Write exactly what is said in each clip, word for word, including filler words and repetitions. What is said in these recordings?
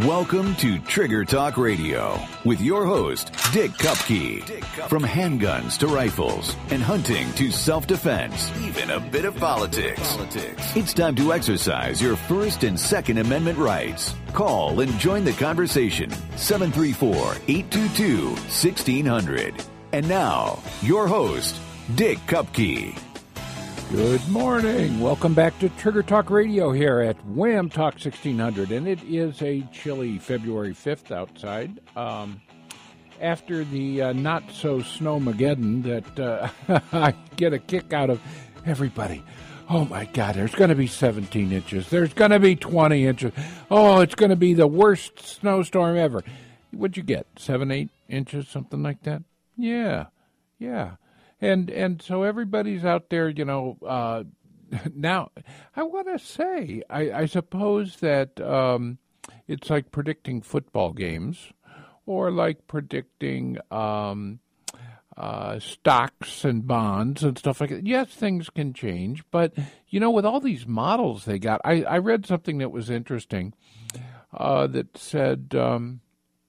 Welcome to Trigger Talk Radio with your host, Dick Kupke. Dick Kupke. From handguns to rifles and hunting to self-defense, even a bit of politics. politics. It's time to exercise your First and Second Amendment rights. Call and join the conversation. seven three four, eight two two, one six zero zero. And now, your host, Dick Kupke. Good morning. Welcome back to Trigger Talk Radio here at Wham Talk sixteen hundred. And it is a chilly February fifth outside. Um, after the uh, not-so-snowmageddon that uh, I get a kick out of everybody. Oh, my God, there's going to be seventeen inches. There's going to be twenty inches. Oh, it's going to be the worst snowstorm ever. What'd you get, seven, eight inches, something like that? Yeah, yeah. And and so everybody's out there, you know, uh, now I want to say, I, I suppose that um, it's like predicting football games or like predicting um, uh, stocks and bonds and stuff like that. Yes, things can change, but, you know, with all these models they got, I, I read something that was interesting uh, that said um,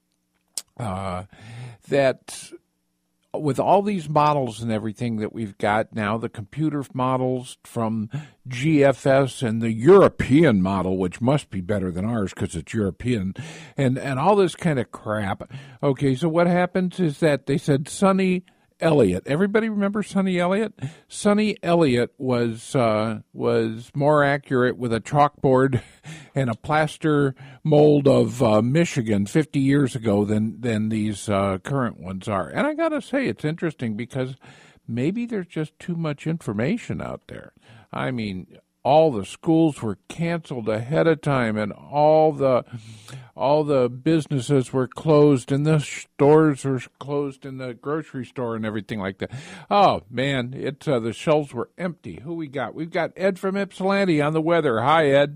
uh, that... with all these models and everything that we've got now, the computer models from G F S and the European model, which must be better than ours because it's European, and, and all this kind of crap. Okay, so what happens is that they said Sonny Elliott. Everybody remember Sonny Elliott? Sonny Elliott was uh, was more accurate with a chalkboard and a plaster mold of uh, Michigan fifty years ago than than these uh, current ones are. And I gotta say, it's interesting because maybe there's just too much information out there. I mean, all the schools were canceled ahead of time, and all the all the businesses were closed, and the stores were closed in the grocery store and everything like that. Oh man, it's uh, the shelves were empty. Who we got? We've got Ed from Ypsilanti on the weather. Hi, Ed.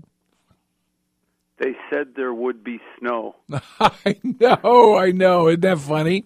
They said there would be snow. I know, I know. Isn't that funny?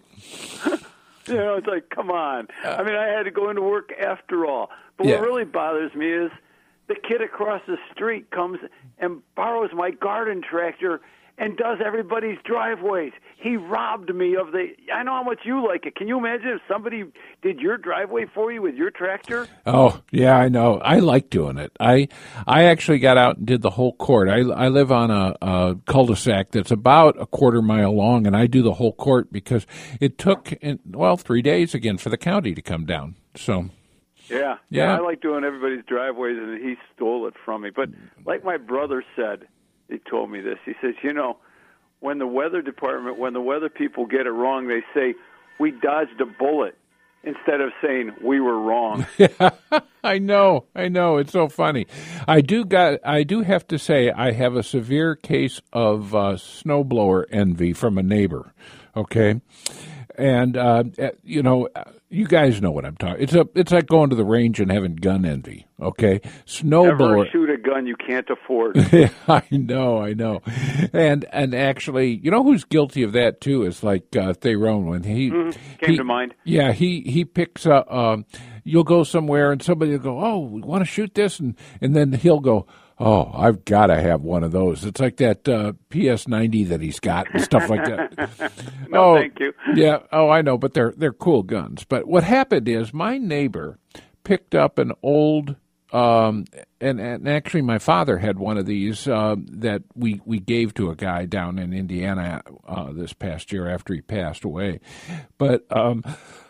You know, it's like, come on. I mean, I had to go into work after all. But Yeah. what really bothers me is the kid across the street comes and borrows my garden tractor and does everybody's driveways. He robbed me of the... I know how much you like it. Can you imagine if somebody did your driveway for you with your tractor? Oh, yeah, I know. I like doing it. I I actually got out and did the whole court. I, I live on a, a cul-de-sac that's about a quarter mile long, and I do the whole court because it took, well, three days again for the county to come down. So... Yeah, Yeah. yeah, I like doing everybody's driveways, and he stole it from me. But like my brother said, he told me this. He says, you know, when the weather department, when the weather people get it wrong, they say, we dodged a bullet instead of saying we were wrong. Yeah, I know, I know. It's so funny. I do got. I do have to say, I have a severe case of uh, snowblower envy from a neighbor. Okay. And, uh, you know, you guys know what I'm talking. It's a, it's like going to the range and having gun envy, okay? Snowblower. Never shoot a gun you can't afford. Yeah, I know, I know. And and actually, you know who's guilty of that, too, is like uh, Theron. When he, Mm-hmm. Came he, to mind. Yeah, he, he picks up, um, you'll go somewhere and somebody will go, oh, we want to shoot this? And, and then he'll go, oh, I've got to have one of those. It's like that uh, P S ninety that he's got and stuff like that. No, oh, thank you. Yeah, oh, I know, but they're they're cool guns. But what happened is my neighbor picked up an old, um, and, and actually my father had one of these uh, that we, we gave to a guy down in Indiana uh, this past year after he passed away. But um,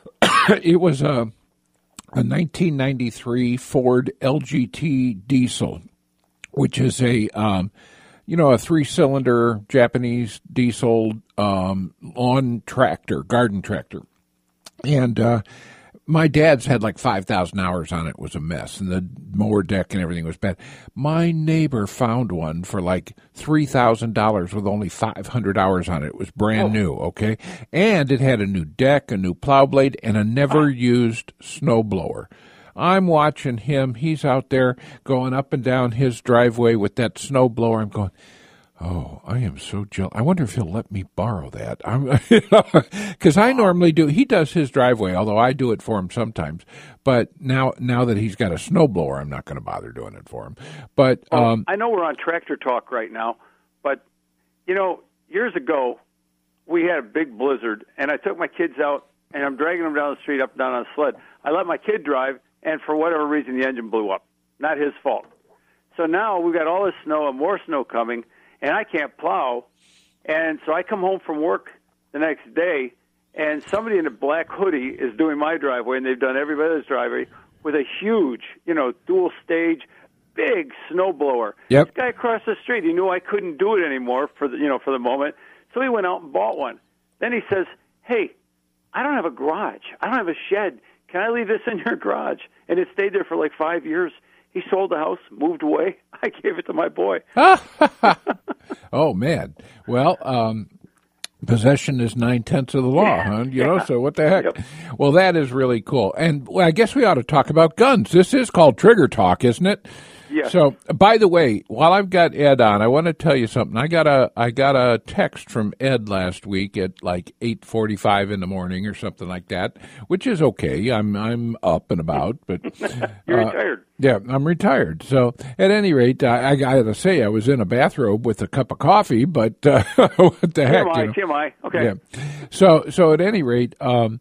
it was a, a nineteen ninety-three Ford L G T diesel, which is a, um, you know, a three-cylinder Japanese diesel um, lawn tractor, garden tractor. And uh, my dad's had like five thousand hours on it. It was a mess, and the mower deck and everything was bad. My neighbor found one for like three thousand dollars with only five hundred hours on it. It was brand Oh. new, okay? And it had a new deck, a new plow blade, and a never-used snowblower. I'm watching him. He's out there going up and down his driveway with that snowblower. I'm going, oh, I am so jealous. I wonder if he'll let me borrow that. I'm, because I normally do. He does his driveway, although I do it for him sometimes. But now, now that he's got a snowblower, I'm not going to bother doing it for him. But Well, um, I know we're on Tractor Talk right now, but you know, years ago, we had a big blizzard, and I took my kids out, and I'm dragging them down the street, up and down on a sled. I let my kid drive, and for whatever reason, the engine blew up. Not his fault. So now we've got all this snow and more snow coming, and I can't plow. And so I come home from work the next day, and somebody in a black hoodie is doing my driveway, and they've done everybody's driveway with a huge, you know, dual-stage, big snowblower. Yep. This guy across the street, he knew I couldn't do it anymore for the, you know, for the moment, so he went out and bought one. Then he says, hey, I don't have a garage. I don't have a shed. Can I leave this in your garage? And it stayed there for like five years. He sold the house, moved away. I gave it to my boy. Oh, man. Well, um, possession is nine-tenths of the law, yeah, huh? You yeah. know, so what the heck? Yep. Well, that is really cool. And well, I guess we ought to talk about guns. This is called Trigger Talk, isn't it? Yeah. So, by the way, while I've got Ed on, I want to tell you something. I got a I got a text from Ed last week at like eight forty-five in the morning or something like that, which is okay. I'm I'm up and about, but You're uh, retired. Yeah, I'm retired. So, at any rate, I, I got to say I was in a bathrobe with a cup of coffee, but uh, what the heck? T M I, you know? T M I. Okay. Yeah. So, so at any rate, um,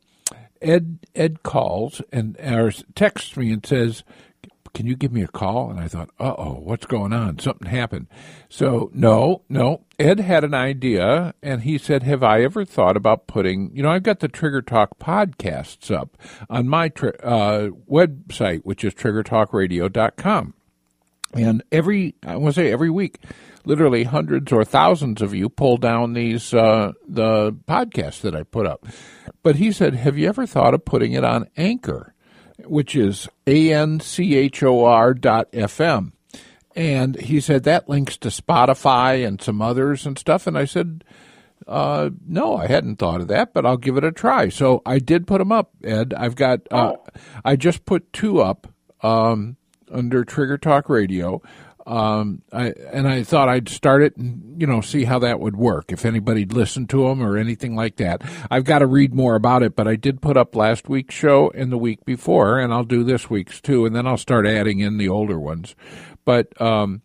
Ed Ed calls and or texts me and says, can you give me a call? And I thought, uh-oh, what's going on? Something happened. So, no, no. Ed had an idea, and he said, have I ever thought about putting, you know, I've got the Trigger Talk podcasts up on my tri- uh, website, which is trigger talk radio dot com. And every, I want to say every week, literally hundreds or thousands of you pull down these, uh, the podcasts that I put up. But he said, have you ever thought of putting it on Anchor, which is A N C H O R dot F M. And he said that links to Spotify and some others and stuff. And I said, uh, no, I hadn't thought of that, but I'll give it a try. So I did put them up, Ed. I've got, uh, Oh. I just put two up um, under Trigger Talk Radio. Um, I, and I thought I'd start it and, you know, see how that would work, if anybody'd listen to them or anything like that. I've got to read more about it, but I did put up last week's show and the week before, and I'll do this week's too, and then I'll start adding in the older ones. But um,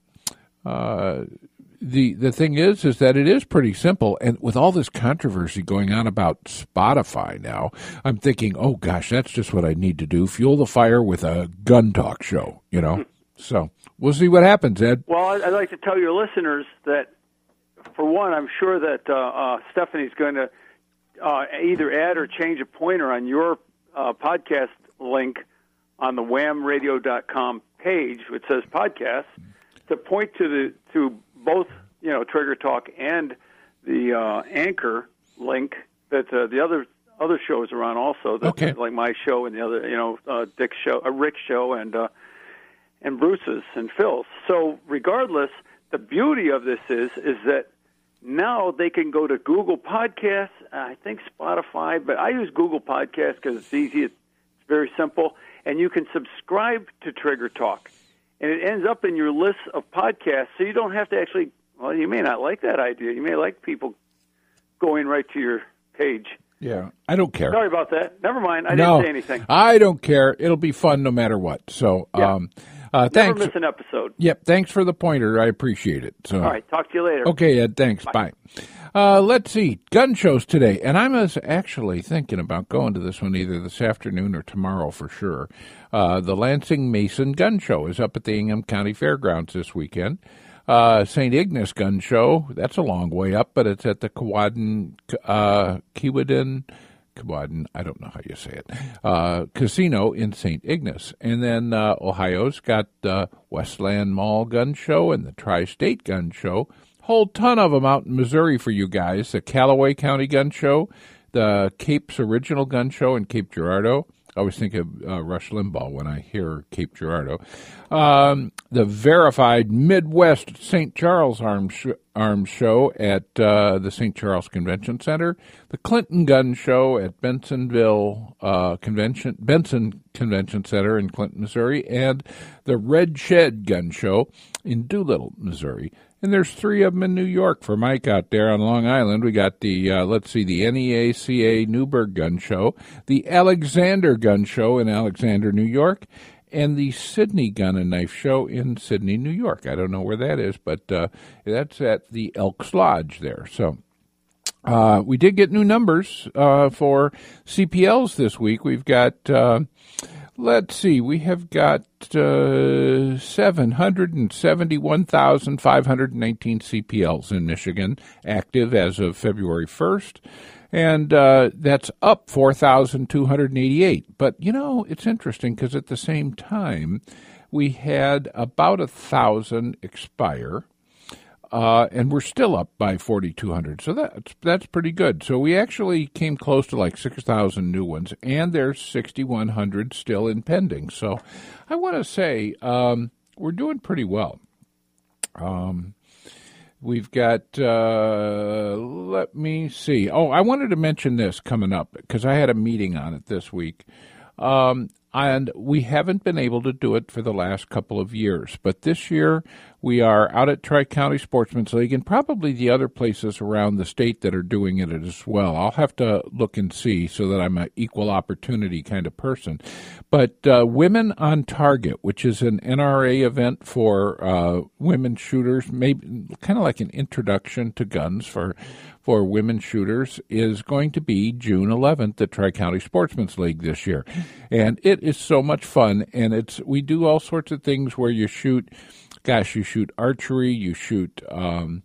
uh, the the thing is, is that it is pretty simple, and with all this controversy going on about Spotify now, I'm thinking, oh gosh, that's just what I need to do, fuel the fire with a gun talk show, you know? So we'll see what happens, Ed. Well, I'd like to tell your listeners that, for one, I'm sure that uh, uh, Stephanie's going to uh, either add or change a pointer on your uh, podcast link on the wham radio dot com page, which says podcast, to point to the to both, you know, Trigger Talk and the uh, Anchor link that uh, the other other shows are on also. That, Okay. Like my show and the other, you know, uh, Dick's show, uh, Rick's show, and. Uh, and Bruce's and Phil's. So regardless, the beauty of this is is that now they can go to Google Podcasts, I think Spotify, but I use Google Podcasts because it's easy, it's very simple, and you can subscribe to Trigger Talk. And it ends up in your list of podcasts, so you don't have to actually, well, you may not like that idea. You may like people going right to your page. Yeah, I don't care. Sorry about that. Never mind. I no, didn't say anything. I don't care. It'll be fun no matter what. So, Yeah. um, uh, Never thanks. miss an episode. Yep, thanks for the pointer. I appreciate it. So, All right. Talk to you later. okay, Ed, thanks. Bye. Uh, let's see, gun shows today, and I was actually thinking about going to this one either this afternoon or tomorrow for sure. Uh, the Lansing Mason Gun Show is up at the Ingham County Fairgrounds this weekend. Uh, Saint Ignace Gun Show, that's a long way up, but it's at the Kewadin, uh, Kewadin, Kewadin, I don't know how you say it, uh, Casino in Saint Ignace. And then uh, Ohio's got the Westland Mall Gun Show and the Tri-State Gun Show. Whole ton of them out in Missouri for you guys. The Callaway County Gun Show, the Cape's Original Gun Show in Cape Girardeau. I always think of uh, Rush Limbaugh when I hear Cape Girardeau. Um, the verified Midwest Saint Charles Arms, sh- Arms Show at uh, the Saint Charles Convention Center. The Clinton Gun Show at Bensonville uh, Convention, Benson Convention Center in Clinton, Missouri. And the Red Shed Gun Show in Doolittle, Missouri. And there's three of them in New York for Mike out there on Long Island. We got the, uh, let's see, the N E A C A Newburgh Gun Show, the Alexander Gun Show in Alexander, New York, and the Sydney Gun and Knife Show in Sydney, New York. I don't know where that is, but uh, that's at the Elks Lodge there. So Uh, we did get new numbers uh, for C P Ls this week. We've got, uh, let's see, we have got uh, seven hundred seventy-one thousand five hundred nineteen C P Ls in Michigan active as of February first. And uh, that's up four thousand two hundred eighty-eight. But, you know, it's interesting because at the same time, we had about a thousand expire. Uh, and we're still up by forty-two hundred, so that's that's pretty good. So we actually came close to like six thousand new ones, and there's sixty-one hundred still in pending. So I want to say um, we're doing pretty well. Um, we've got, uh, let me see. Oh, I wanted to mention this coming up because I had a meeting on it this week. Um, and we haven't been able to do it for the last couple of years. But this year, we are out at Tri-County Sportsman's League and probably the other places around the state that are doing it as well. I'll have to look and see so that I'm an equal opportunity kind of person. But uh, Women on Target, which is an N R A event for uh, women shooters, maybe kind of like an introduction to guns for for women shooters, is going to be June eleventh at Tri-County Sportsman's League this year. And it is so much fun, and it's we do all sorts of things where you shoot, gosh, you shoot archery, you shoot, um,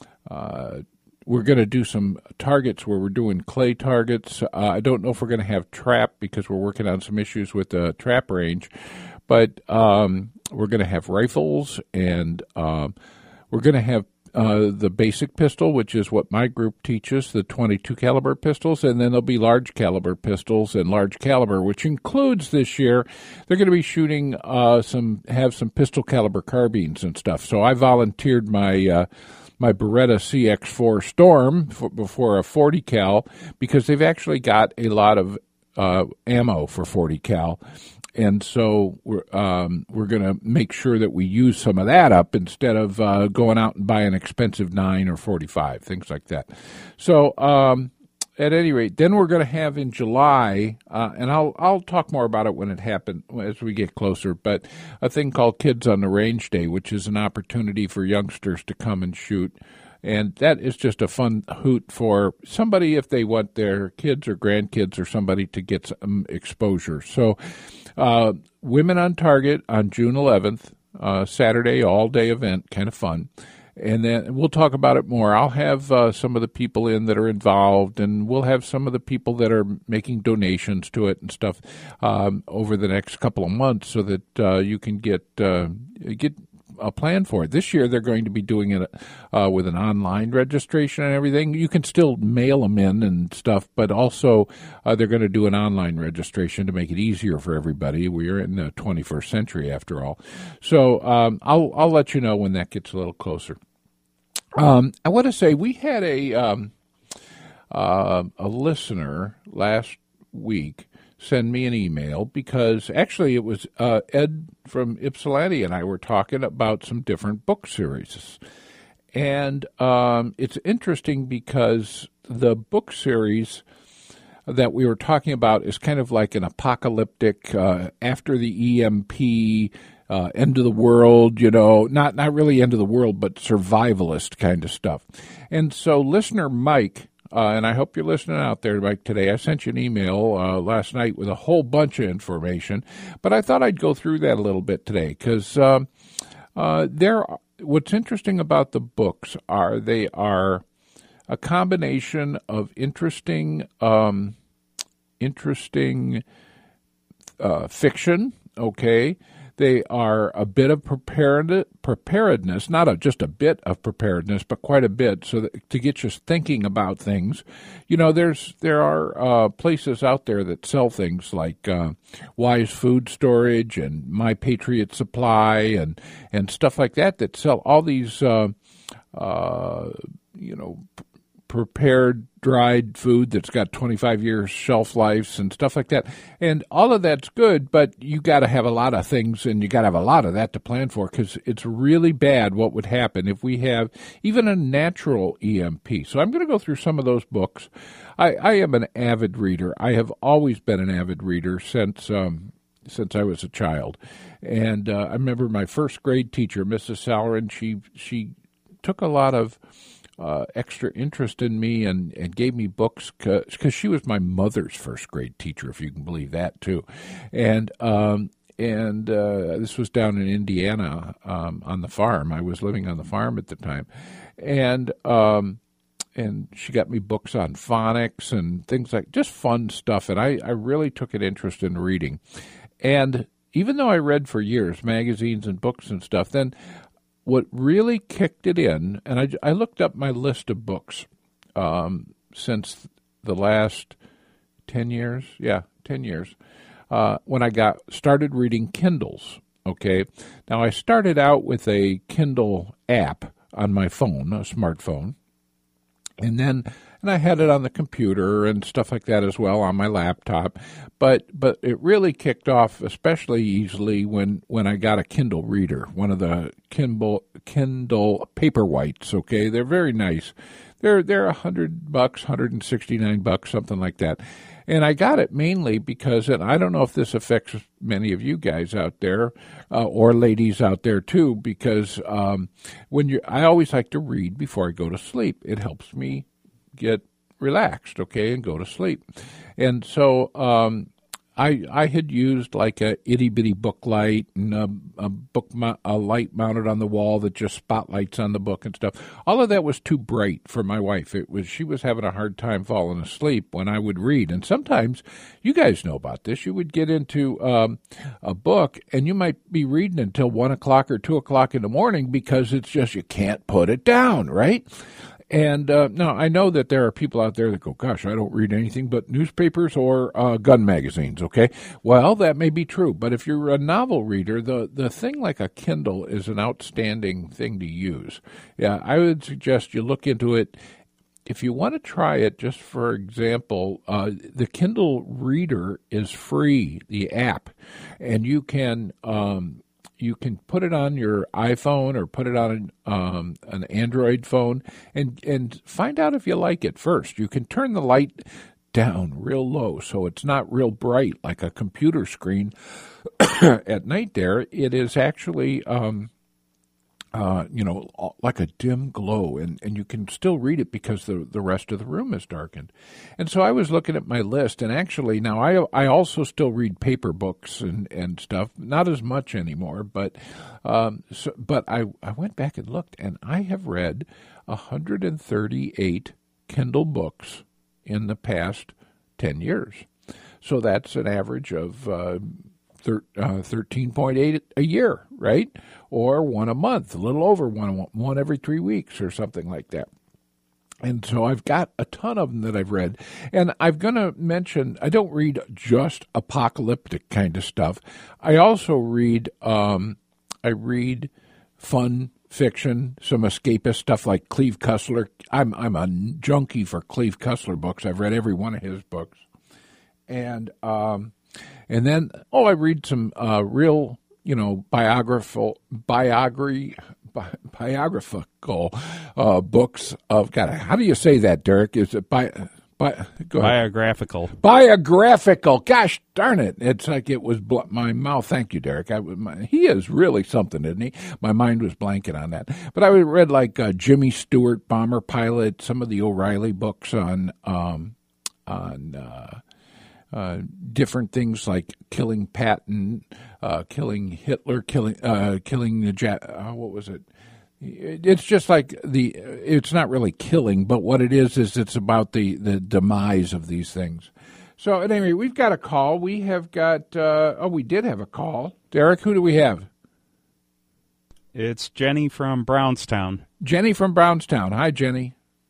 uh, we're going to do some targets where we're doing clay targets. Uh, I don't know if we're going to have trap because we're working on some issues with the trap range, but um, we're going to have rifles, and um, we're going to have Uh, the basic pistol, which is what my group teaches, the twenty-two caliber pistols, and then there'll be large caliber pistols and large caliber, which includes this year they're going to be shooting uh, some have some pistol caliber carbines and stuff. So I volunteered my uh, my Beretta C X four Storm for, before a forty cal because they've actually got a lot of uh, ammo for forty cal. And so we're um, we're going to make sure that we use some of that up instead of uh, going out and buying expensive nine or forty-five, things like that. So um, at any rate, then we're going to have in July, uh, and I'll I'll talk more about it when it happens as we get closer. But a thing called Kids on the Range Day, which is an opportunity for youngsters to come and shoot. And that is just a fun hoot for somebody if they want their kids or grandkids or somebody to get some exposure. So uh, Women on Target on June eleventh, uh, Saturday, all-day event, kind of fun. And then we'll talk about it more. I'll have uh, some of the people in that are involved, and we'll have some of the people that are making donations to it and stuff um, over the next couple of months so that uh, you can get uh, get a plan for it. This year they're going to be doing it uh, with an online registration and everything. You can still mail them in and stuff, but also uh, they're going to do an online registration to make it easier for everybody. We're in the twenty-first century after all. So um, I'll I'll let you know when that gets a little closer. Um, I want to say we had a um, uh, a listener last week send me an email because actually it was uh, Ed from Ypsilanti and I were talking about some different book series. And um, it's interesting because the book series that we were talking about is kind of like an apocalyptic, uh, after the E M P, uh, end of the world, you know, not, not really end of the world, but survivalist kind of stuff. And so listener Mike, Uh, and I hope you're listening out there, Mike, today. I sent you an email uh, last night with a whole bunch of information, but I thought I'd go through that a little bit today because uh, uh, there. What's interesting about the books are they are a combination of interesting, um, interesting uh, fiction, okay? They are a bit of prepared, preparedness, not a, just a bit of preparedness, but quite a bit, so that, to get you thinking about things. You know, there's there are uh, places out there that sell things like uh, Wise Food Storage and My Patriot Supply and, and stuff like that that sell all these, uh, uh, you know, prepared dried food that's got twenty-five years shelf lives and stuff like that. And all of that's good, but you got to have a lot of things and you got to have a lot of that to plan for because it's really bad what would happen if we have even a natural E M P. So I'm going to go through some of those books. I, I am an avid reader. I have always been an avid reader since um, since I was a child. And uh, I remember my first grade teacher, Missus Salerin, she, she took a lot of uh, extra interest in me and, and gave me books because she was my mother's first grade teacher, if you can believe that too. And um, and uh, this was down in Indiana um, on the farm. I was living on the farm at the time. And um, and she got me books on phonics and things like just fun stuff. And I, I really took an interest in reading. And even though I read for years, magazines and books and stuff, then what really kicked it in, and I, I looked up my list of books um, since the last ten years, yeah, ten years, uh, when I got started reading Kindles, okay? Now, I started out with a Kindle app on my phone, a smartphone, and then and I had it on the computer and stuff like that as well on my laptop. But but it really kicked off especially easily when, when I got a Kindle reader, one of the Kindle Kindle Paperwhites, okay? They're very nice. They're they're a hundred bucks, one hundred sixty-nine bucks, something like that. And I got it mainly because, and I don't know if this affects many of you guys out there uh, or ladies out there too, because um, when you, I always like to read before I go to sleep. It helps me get relaxed, okay, and go to sleep. And so um, I I had used like a itty bitty book light and a, a book mo- a light mounted on the wall that just spotlights on the book and stuff. All of that was too bright for my wife. It was she was having a hard time falling asleep when I would read. And sometimes you guys know about this. You would get into um, a book and you might be reading until one o'clock or two o'clock in the morning because it's just you can't put it down, right? And uh, now I know that there are people out there that go, gosh, I don't read anything but newspapers or uh, gun magazines, okay? Well, that may be true, but if you're a novel reader, the, the thing like a Kindle is an outstanding thing to use. Yeah, I would suggest you look into it. If you want to try it, just for example, uh, the Kindle Reader is free, the app, and you can... Um, You can put it on your iPhone or put it on um, an Android phone and, and find out if you like it first. You can turn the light down real low so it's not real bright like a computer screen at night there. It is actually, um, uh, you know, like a dim glow, and, and you can still read it because the, the rest of the room is darkened. And so I was looking at my list, and actually now I I also still read paper books and, and stuff, not as much anymore, but um, so, but I, I went back and looked, and I have read one hundred thirty-eight Kindle books in the past ten years. So that's an average of uh, thir- uh, thirteen point eight a year, right? Or one a month, a little over one, one every three weeks or something like that. And so I've got a ton of them that I've read. And I'm going to mention, I don't read just apocalyptic kind of stuff. I also read, um, I read fun fiction, some escapist stuff like Cleve Cussler. I'm I'm a junkie for Cleve Cussler books. I've read every one of his books. And um, and then, oh, I read some uh, real, you know, biographical, biography, bi- biographical uh, books of, God, how do you say that, Derek? Is it bi, bi, go ahead. Biographical. Biographical. Gosh darn it. It's like it was bl- my mouth. Thank you, Derek. I, my, he is really something, isn't he? My mind was blanking on that. But I read like uh, Jimmy Stewart, Bomber Pilot, some of the O'Reilly books on, um, on, uh, Uh, different things like killing Patton, uh, killing Hitler, killing uh, killing the ja- uh, what was it? It's just like the. It's not really killing, but what it is is it's about the, the demise of these things. So anyway, we've got a call. We have got. Uh, oh, we did have a call. Derek, who do we have? It's Jenny from Brownstown. Jenny from Brownstown. Hi, Jenny.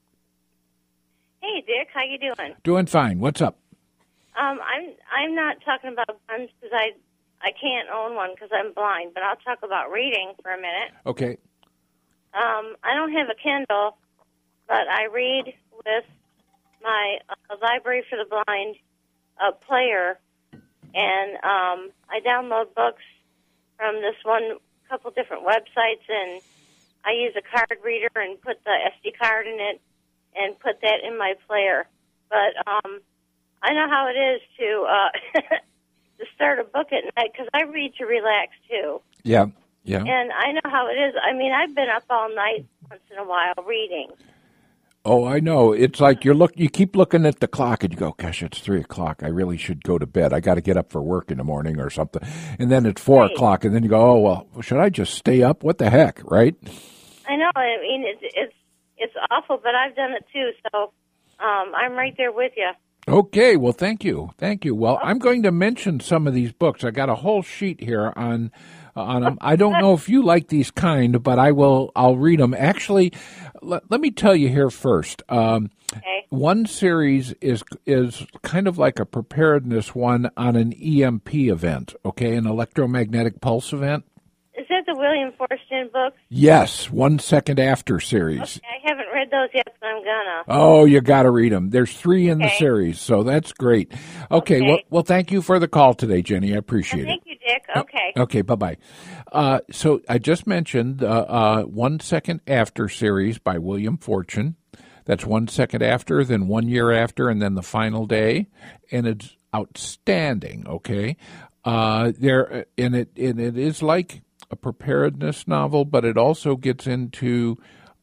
Hey, Dick. How you doing? Doing fine. What's up? Um, I'm I'm not talking about guns because I I can't own one because I'm blind, but I'll talk about reading for a minute. Okay. Um, I don't have a Kindle, but I read with my uh, Library for the Blind uh, player, and um, I download books from this one couple different websites, and I use a card reader and put the S D card in it and put that in my player. But um, I know how it is to uh, to start a book at night because I read to relax too. Yeah, yeah. And I know how it is. I mean, I've been up all night once in a while reading, Oh, I know. It's like you're look. You keep looking at the clock, and you go, "Gosh, it's three o'clock. I really should go to bed. I got to get up for work in the morning or something." And then it's four right. o'clock, and then you go, "Oh well, should I just stay up? What the heck?" Right? I know. I mean, it's it's it's awful, but I've done it too. So um, I'm right there with you. Okay. Well, thank you, thank you. Well, I'm going to mention some of these books. I got a whole sheet here on. on them. I don't know if you like these kind, but I will. I'll read them. Actually, let, let me tell you here first. Um, okay. One series is is kind of like a preparedness one on an E M P event. Okay, an electromagnetic pulse event. Is that the William Forstchen book? Yes, One Second After series. Okay, I haven't read those yet, but I'm gonna. Oh, you got to read them. There's three in okay. the series, so that's great. Okay, okay. well, well, thank you for the call today, Jenny. I appreciate well, thank it. you, Dick. Okay. Uh, okay, bye-bye. Uh, so I just mentioned uh, uh, One Second After series by William Forstchen. That's one second after, then one year after, and then the final day, and it's outstanding. Okay, uh, there and it and it is like a preparedness novel, but it also gets into,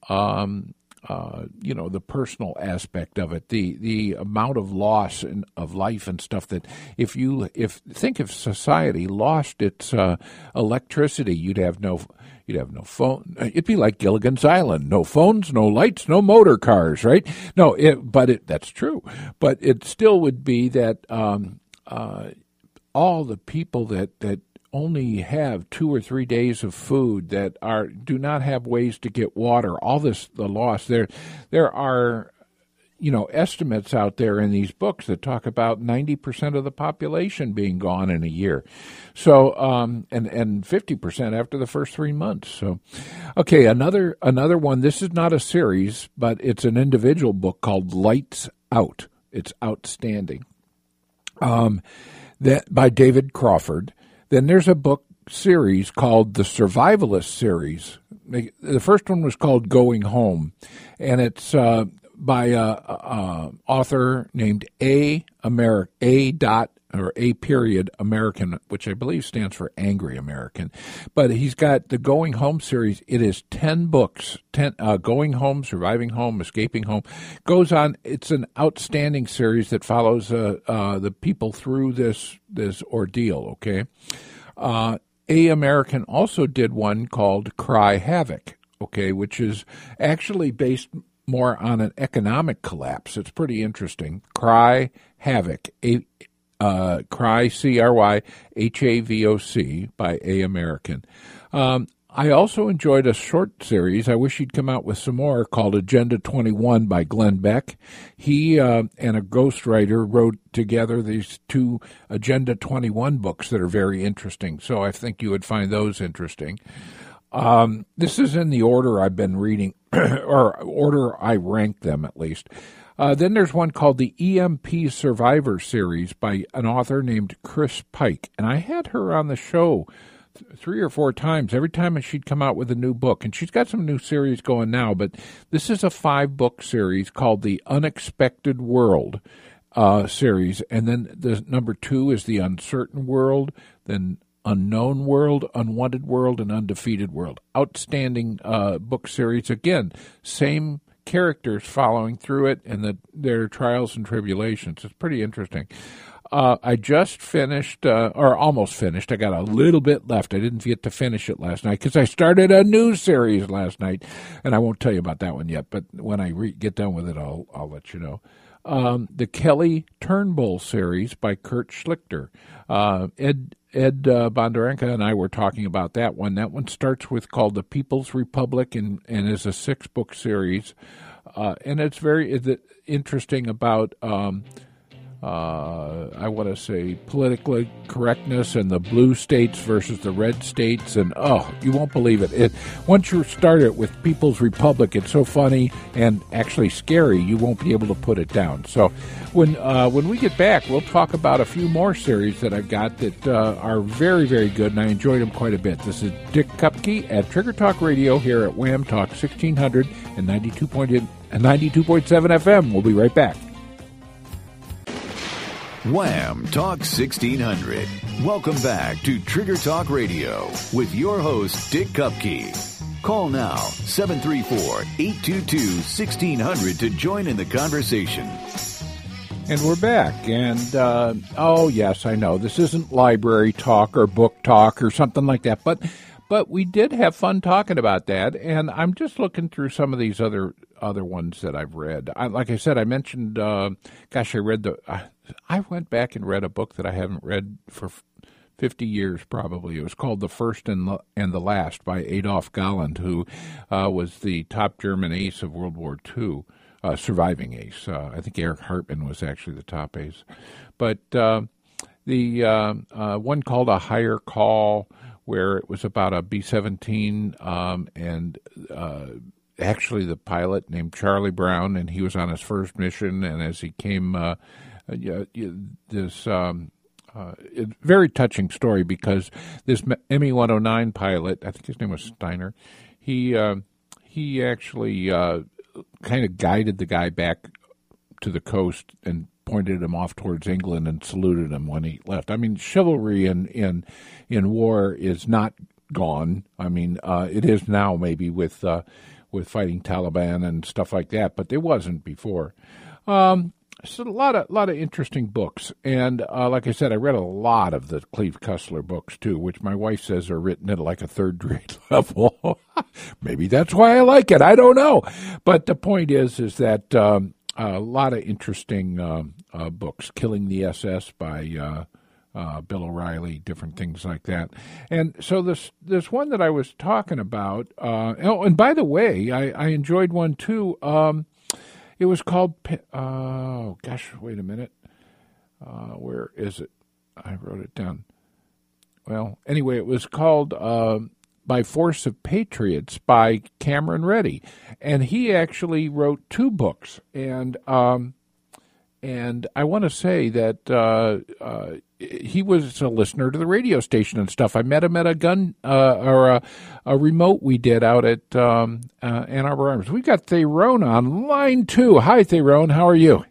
um, uh, you know, the personal aspect of it, the the amount of loss in, of life and stuff that if you if think if society lost its uh, electricity, you'd have no. You'd have no phone. It'd be like Gilligan's Island. No phones, no lights, no motor cars, right? No, it, but it, that's true. But it still would be that um, uh, all the people that, that only have two or three days of food, that are do not have ways to get water, all this, the loss, there, there are, you know, estimates out there in these books that talk about ninety percent of the population being gone in a year. So, um, and, and fifty percent after the first three months. So, okay, another, another one, this is not a series, but it's an individual book called Lights Out. It's outstanding. Um, that by David Crawford. Then there's a book series called the Survivalist series. The first one was called Going Home, and it's, uh, by a, a author named A. Ameri- A. Dot or A. Period American, which I believe stands for Angry American. But he's got the Going Home series. It is ten books. Ten uh, Going Home, Surviving Home, Escaping Home. Goes on. It's an outstanding series that follows uh, uh, the people through this this ordeal. Okay. Uh, A. American also did one called Cry Havoc. Okay, which is actually based more on an economic collapse. It's pretty interesting. Cry Havoc, a, uh, Cry, C R Y H A V O C, by A. American. Um, I also enjoyed a short series, I wish he'd come out with some more, called Agenda twenty-one by Glenn Beck. He uh, and a ghostwriter wrote together these two Agenda twenty-one books that are very interesting, so I think you would find those interesting. Um, this is in the order I've been reading, or order I rank them at least. Uh, then there's one called the E M P Survivor series by an author named Chris Pike. And I had her on the show th- three or four times, every time she'd come out with a new book. And she's got some new series going now, but this is a five-book series called the Unexpected World uh, series. And then the number two is the Uncertain World, then Unknown World, Unwanted World, and Undefeated World. Outstanding uh, book series. Again, same characters following through it and the, their trials and tribulations. It's pretty interesting. Uh, I just finished, uh, or almost finished. I got a little bit left. I didn't get to finish it last night because I started a new series last night, and I won't tell you about that one yet. But when I re- get done with it, I'll I'll let you know. Um, the Kelly Turnbull series by Kurt Schlichter. Uh, Ed Ed uh, Bondarenka and I were talking about that one. That one starts with called The People's Republic and, and is a six-book series. Uh, and it's very it's interesting about, um, uh, I want to say, political correctness and the blue states versus the red states. And, oh, you won't believe it. it. Once you start it with People's Republic, it's so funny and actually scary, you won't be able to put it down. So when uh, when we get back, we'll talk about a few more series that I've got that uh, are very, very good, and I enjoyed them quite a bit. This is Dick Kupke at Trigger Talk Radio here at Wham Talk sixteen hundred and ninety-two point seven F M. We'll be right back. Wham Talk sixteen hundred. Welcome back to Trigger Talk Radio with your host, Dick Kupke. Call now, seven three four, eight two two, one six zero zero to join in the conversation. And we're back. And, uh, oh, yes, I know. This isn't library talk or book talk or something like that. But but we did have fun talking about that. And I'm just looking through some of these other other ones that I've read. I, like I said, I mentioned, uh, gosh, I read the, I, I went back and read a book that I haven't read for fifty years probably. It was called The First and the, and the Last by Adolf Galland, who uh, was the top German ace of World War Two. Uh, surviving ace. Uh, I think Eric Hartmann was actually the top ace. But uh, the uh, uh, one called A Higher Call, where it was about a B seventeen, um, and uh, actually the pilot named Charlie Brown, and he was on his first mission, and as he came, uh, uh, this um, uh, it, very touching story, because this M E one oh nine pilot, I think his name was Steiner, he, uh, he actually... Uh, kind of guided the guy back to the coast and pointed him off towards England and saluted him when he left. I mean, chivalry in in, in war is not gone. I mean, uh, it is now maybe with uh, with fighting Taliban and stuff like that, but it wasn't before. Um, so a lot of lot of interesting books, and uh, like I said, I read a lot of the Cleve Cussler books too, which my wife says are written at like a third grade level. Maybe that's why I like it. I don't know, but the point is, is that um, a lot of interesting um, uh, books. Killing the S S by uh, uh, Bill O'Reilly, different things like that. And so this this one that I was talking about. Uh, oh, and by the way, I, I enjoyed one too. Um, It was called, oh, gosh, wait a minute. Uh, where is it? I wrote it down. Well, anyway, it was called uh, By Force of Patriots by Cameron Reddy. And he actually wrote two books. And um, and I want to say that uh, uh, he was a listener to the radio station and stuff. I met him at a gun uh, or a, a remote we did out at um, uh, Ann Arbor Arms. We've got Tyrone on line two. Hi, Tyrone. How are you?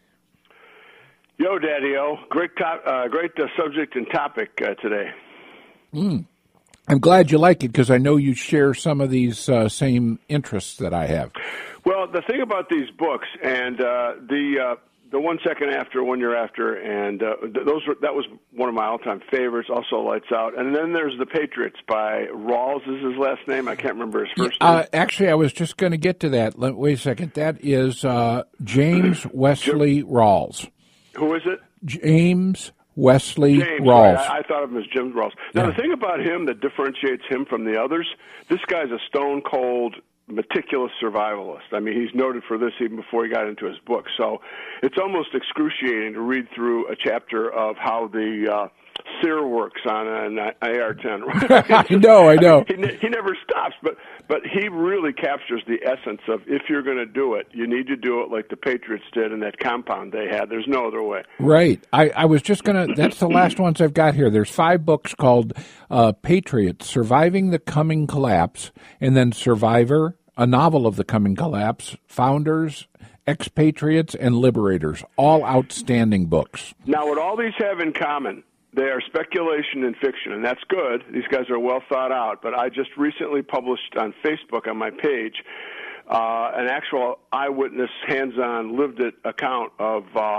Yo, Daddy-O. Great, top, uh, great uh, subject and topic uh, today. Mm. I'm glad you like it, because I know you share some of these uh, same interests that I have. Well, the thing about these books, and uh, the... Uh, The One Second After, One Year After, and uh, those were, that was one of my all-time favorites, also Lights Out. And then there's The Patriots by Rawls is his last name. I can't remember his first uh, name. Actually, I was just going to get to that. Let, wait a second. That is uh, James Wesley Rawls. Who is it? James Wesley James, Rawls. Right. I, I thought of him as Jim Rawls. Now, yeah. The thing about him that differentiates him from the others, this guy's a stone-cold meticulous survivalist. I mean, he's noted for this even before he got into his book. So it's almost excruciating to read through a chapter of how the uh, S E R works on an A R ten. I know, I know. He, he never stops, but but he really captures the essence of, if you're going to do it, you need to do it like the Patriots did in that compound they had. There's no other way. Right. I, I was just going to, that's the last ones I've got here. There's five books called uh, Patriots, Surviving the Coming Collapse, and then Survivor, a novel of the coming collapse, Founders, Expatriates, and Liberators, all outstanding books. Now, what all these have in common, they are speculation and fiction, and that's good. These guys are well thought out, but I just recently published on Facebook on my page uh, an actual eyewitness, hands-on, lived-it account of uh,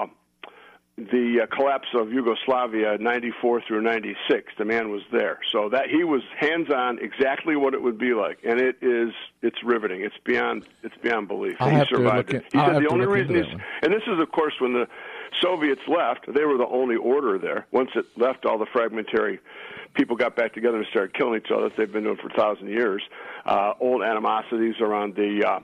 the uh, collapse of Yugoslavia, ninety-four through ninety-six. The man was there. So that he was hands-on exactly what it would be like, and it is, it's riveting. It's beyond, it's beyond belief. I'll he have survived to look it. at, He I'll said have the to only look reason into he's, that one. and this is, of course, when the Soviets left, they were the only order there. Once it left, all the fragmentary people got back together and started killing each other. They've been doing for a thousand years. Uh, old animosities around the uh,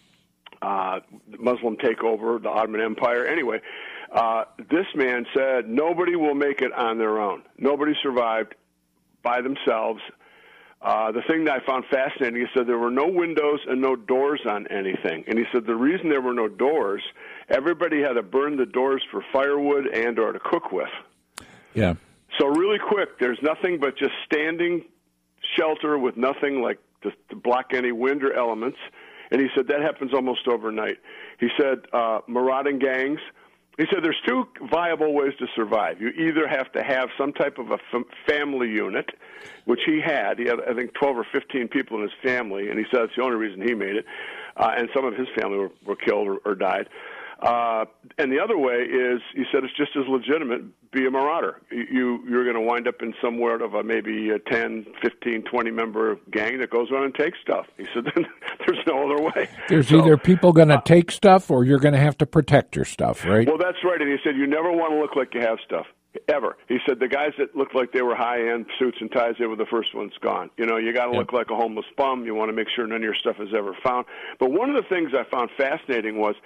uh, Muslim takeover, the Ottoman Empire. Anyway, uh, this man said nobody will make it on their own. Nobody survived by themselves. Uh, the thing that I found fascinating, he said there were no windows and no doors on anything. And he said the reason there were no doors, everybody had to burn the doors for firewood and or to cook with. Yeah. So really quick, there's nothing but just standing shelter with nothing like to, to block any wind or elements. And he said that happens almost overnight. He said uh, marauding gangs He said there's two viable ways to survive. You either have to have some type of a f- family unit, which he had. He had, I think, twelve or fifteen people in his family, and he said that's the only reason he made it. Uh, and some of his family were, were killed or, or died. Uh, and the other way is, he said, it's just as legitimate, be a marauder. You, you're going to wind up in somewhere of a maybe a ten, fifteen, twenty-member gang that goes around and takes stuff. He said, there's no other way. There's so, either people going to uh, take stuff or you're going to have to protect your stuff, right? Well, that's right. And he said, you never want to look like you have stuff. Ever. He said the guys that looked like they were high-end suits and ties, they were the first ones gone. You know, you got to yep. look like a homeless bum. You want to make sure none of your stuff is ever found. But one of the things I found fascinating was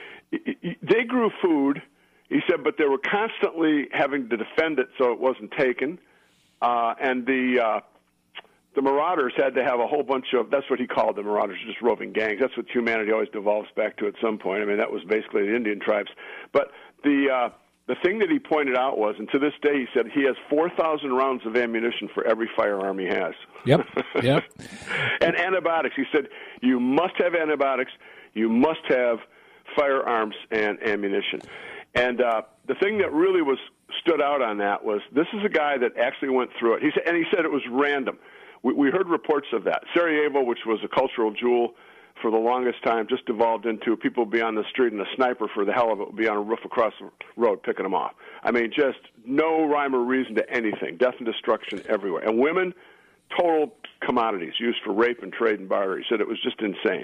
they grew food, he said, but they were constantly having to defend it so it wasn't taken. Uh, and the uh, the marauders had to have a whole bunch of, that's what he called the marauders, just roving gangs. That's what humanity always devolves back to at some point. I mean, that was basically the Indian tribes. But the uh, the thing that he pointed out was, and to this day he said, he has four thousand rounds of ammunition for every firearm he has. Yep, yep. And antibiotics. He said, you must have antibiotics, you must have firearms and ammunition. And uh, the thing that really was stood out on that was, this is a guy that actually went through it. He said, and he said it was random. We, we heard reports of that. Sarajevo, which was a cultural jewel for the longest time, just devolved into people be on the street and a sniper for the hell of it would be on a roof across the road picking them off. I mean, just no rhyme or reason to anything. Death and destruction everywhere. And women, total commodities used for rape and trade and barter. He said it was just insane.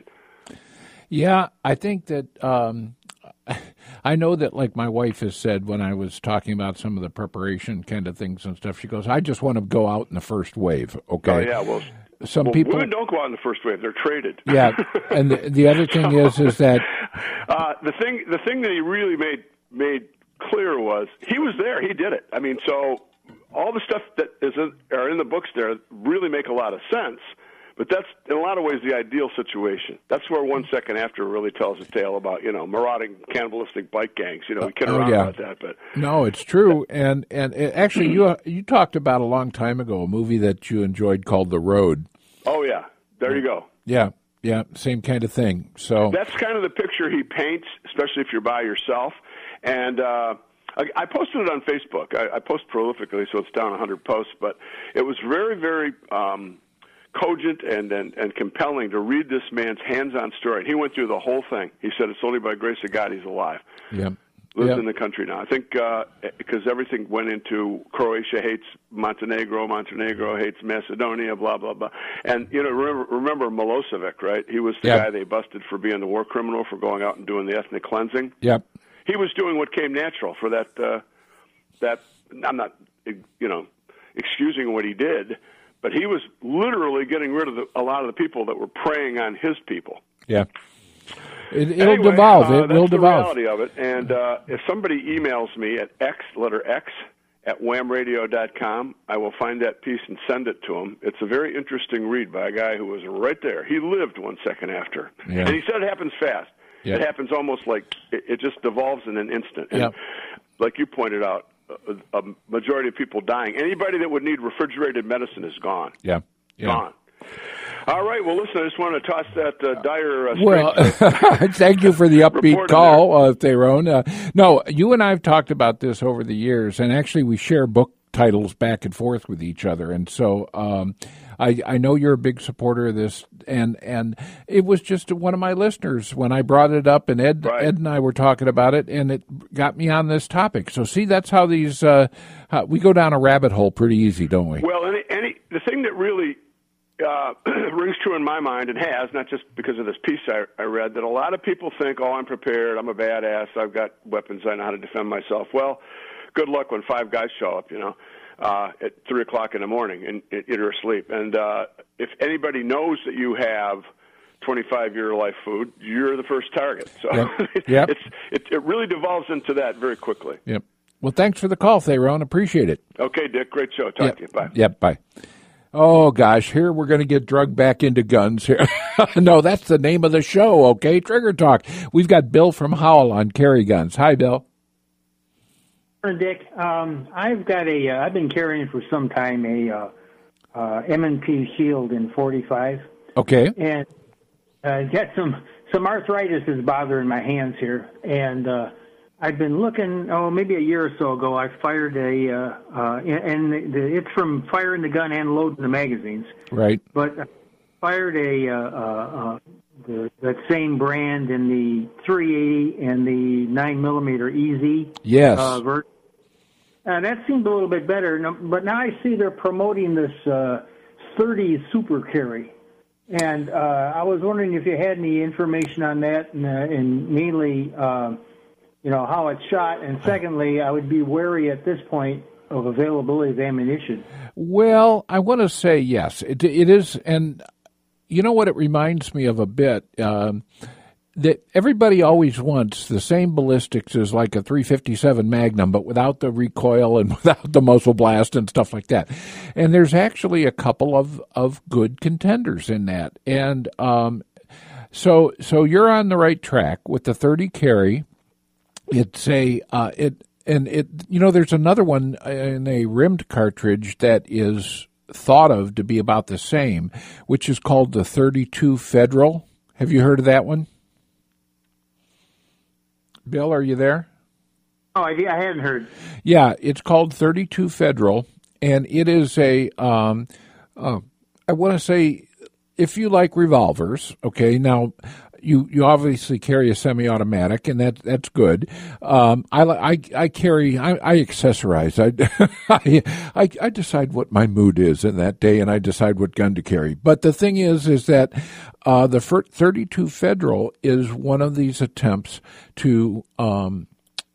Yeah, I think that um, I know that, like my wife has said when I was talking about some of the preparation kind of things and stuff, she goes, I just want to go out in the first wave, okay? Oh, yeah, well, some well, people women don't go out in the first wave; they're traded. Yeah, and the, the other thing is, is that uh, the thing, the thing that he really made made clear was he was there, he did it. I mean, so all the stuff that is in, are in the books there really make a lot of sense. But that's, in a lot of ways, the ideal situation. That's where One Second After really tells a tale about, you know, marauding, cannibalistic bike gangs. You know, we kid oh, around yeah. about that. But no, it's true. And and it, actually, you you talked about a long time ago a movie that you enjoyed called The Road. Oh, yeah. There you go. Yeah, yeah, same kind of thing. So that's kind of the picture he paints, especially if you're by yourself. And uh, I, I posted it on Facebook. I, I post prolifically, so it's down one hundred posts. But it was very, very... Um, cogent and, and, and compelling to read this man's hands-on story. And he went through the whole thing. He said it's only by grace of God he's alive. Yeah. Lives yep. in the country now. I think uh, because everything went into Croatia hates Montenegro, Montenegro hates Macedonia, blah, blah, blah. And, you know, remember, remember Milosevic, right? He was the yep. guy they busted for being the war criminal, for going out and doing the ethnic cleansing. Yep. He was doing what came natural for that, uh, that I'm not, you know, excusing what he did, but he was literally getting rid of the, a lot of the people that were preying on his people. Yeah. It, it'll anyway, devolve. Uh, it will that's the devolve. reality of it. And uh, if somebody emails me at X, letter X, at wham radio dot com, I will find that piece and send it to him. It's a very interesting read by a guy who was right there. He lived One Second After. Yeah. And he said it happens fast. Yeah. It happens almost like it, it just devolves in an instant. And yeah. like you pointed out, a, a majority of people dying. Anybody that would need refrigerated medicine is gone. Yeah. yeah. Gone. All right. Well, listen, I just want to toss that uh, dire. Uh, well, thank you for the upbeat call, uh, Theron. Uh, no, you and I have talked about this over the years, and actually we share book titles back and forth with each other. And so um, I, I know you're a big supporter of this, and, and it was just one of my listeners when I brought it up, and Ed right. Ed and I were talking about it, and it got me on this topic. So see, that's how these uh, how, we go down a rabbit hole pretty easy, don't we? Well, any, any the thing that really uh, rings true in my mind, and has, not just because of this piece I, I read, that a lot of people think, oh, I'm prepared, I'm a badass, I've got weapons, I know how to defend myself. Well, good luck when five guys show up, you know, uh, at three o'clock in the morning and, and you're asleep. And uh, if anybody knows that you have twenty-five year life food, you're the first target. So yep. Yep. it's it, it really devolves into that very quickly. Yep. Well, thanks for the call, Theron. Appreciate it. Okay, Dick. Great show. Talk yep. to you. Bye. Yep. Bye. Oh, gosh, here we're going to get drugged back into guns here. No, that's the name of the show, okay? Trigger Talk. We've got Bill from Howell on carry guns. Hi, Bill. Dick, um, I've got a, uh, I've been carrying for some time a uh, uh, M and P Shield in forty-five. Okay. And uh, got some, some arthritis is bothering my hands here. And uh, I've been looking. Oh, maybe a year or so ago, I fired a, uh, uh, and the, the, it's from firing the gun and loading the magazines. Right. But I fired a uh, uh, the, that same brand in the three eighty and the nine millimeter Easy. Yes. Uh, vert. Uh, that seemed a little bit better, but now I see they're promoting this uh, thirty Super Carry. And uh, I was wondering if you had any information on that, and, uh, and mainly, uh, you know, how it's shot. And secondly, I would be wary at this point of availability of ammunition. Well, I want to say yes, it, it is, and you know what it reminds me of a bit. Um, that everybody always wants the same ballistics as like a three fifty-seven Magnum, but without the recoil and without the muzzle blast and stuff like that. And there's actually a couple of, of good contenders in that. And um, so so you're on the right track with the thirty carry. It's a uh, it and it you know there's another one in a rimmed cartridge that is thought of to be about the same, which is called the thirty-two Federal. Have you heard of that one? Bill, are you there? Oh, I, I hadn't heard. Yeah, it's called thirty-two Federal, and it is a, um, uh, I want to say, if you like revolvers, okay, now you, you obviously carry a semi-automatic, and that that's good. Um, I, I, I carry, I, I accessorize. I, I, I decide what my mood is in that day, and I decide what gun to carry. But the thing is, is that uh, the thirty-two Federal is one of these attempts to um,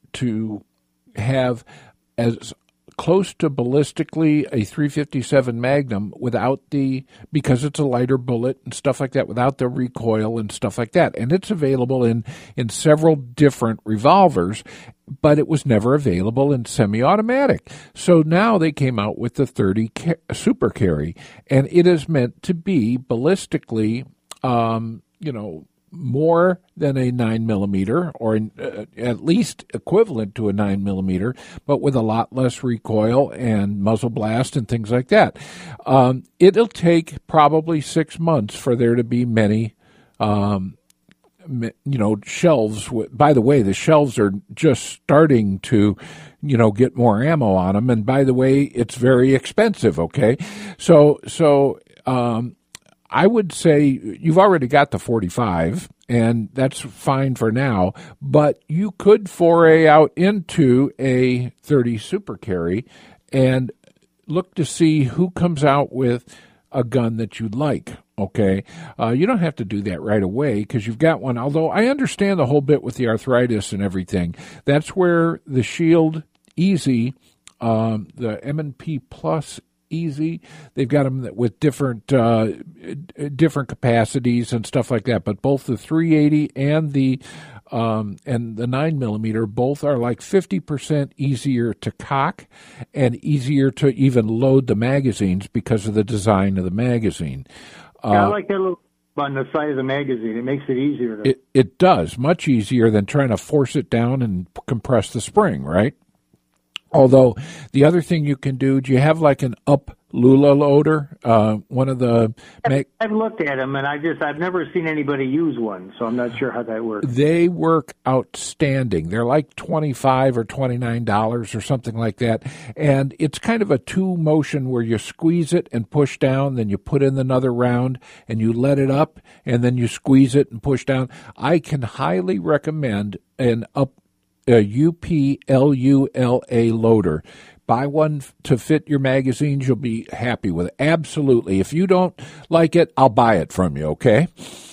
to have as close to ballistically a three fifty-seven Magnum without the, because it's a lighter bullet and stuff like that, without the recoil and stuff like that. And it's available in, in several different revolvers, but it was never available in semi-automatic. So now they came out with the thirty Super Carry, and it is meant to be ballistically, um, you know, more than a nine millimeter, or uh, at least equivalent to a nine millimeter, but with a lot less recoil and muzzle blast and things like that. Um, it'll take probably six months for there to be many, um, you know, shelves. By the way, the shelves are just starting to, you know, get more ammo on them. And by the way, it's very expensive. Okay, so so. Um, I would say you've already got the forty-five, and that's fine for now, but you could foray out into a thirty Super Carry and look to see who comes out with a gun that you like, okay? Uh, you don't have to do that right away because you've got one, although I understand the whole bit with the arthritis and everything. That's where the Shield Easy, um, the M and P Plus Easy, they've got them with different uh, different capacities and stuff like that. But both the three eighty and the um, and the nine millimeter both are like fifty percent easier to cock and easier to even load the magazines because of the design of the magazine. Yeah, I uh, like that little on the side of the magazine. It makes it easier to. It it does much easier than trying to force it down and compress the spring, right? Although the other thing you can do, do you have like an up Lula loader? Uh, one of the I've, I've looked at them, and I just I've never seen anybody use one, so I'm not sure how that works. They work outstanding. They're like twenty-five or twenty-nine dollars or something like that, and it's kind of a two motion where you squeeze it and push down, then you put in another round and you let it up, and then you squeeze it and push down. I can highly recommend an up. A U P L U L A loader. Buy one to fit your magazines. You'll be happy with it. Absolutely. If you don't like it, I'll buy it from you, okay?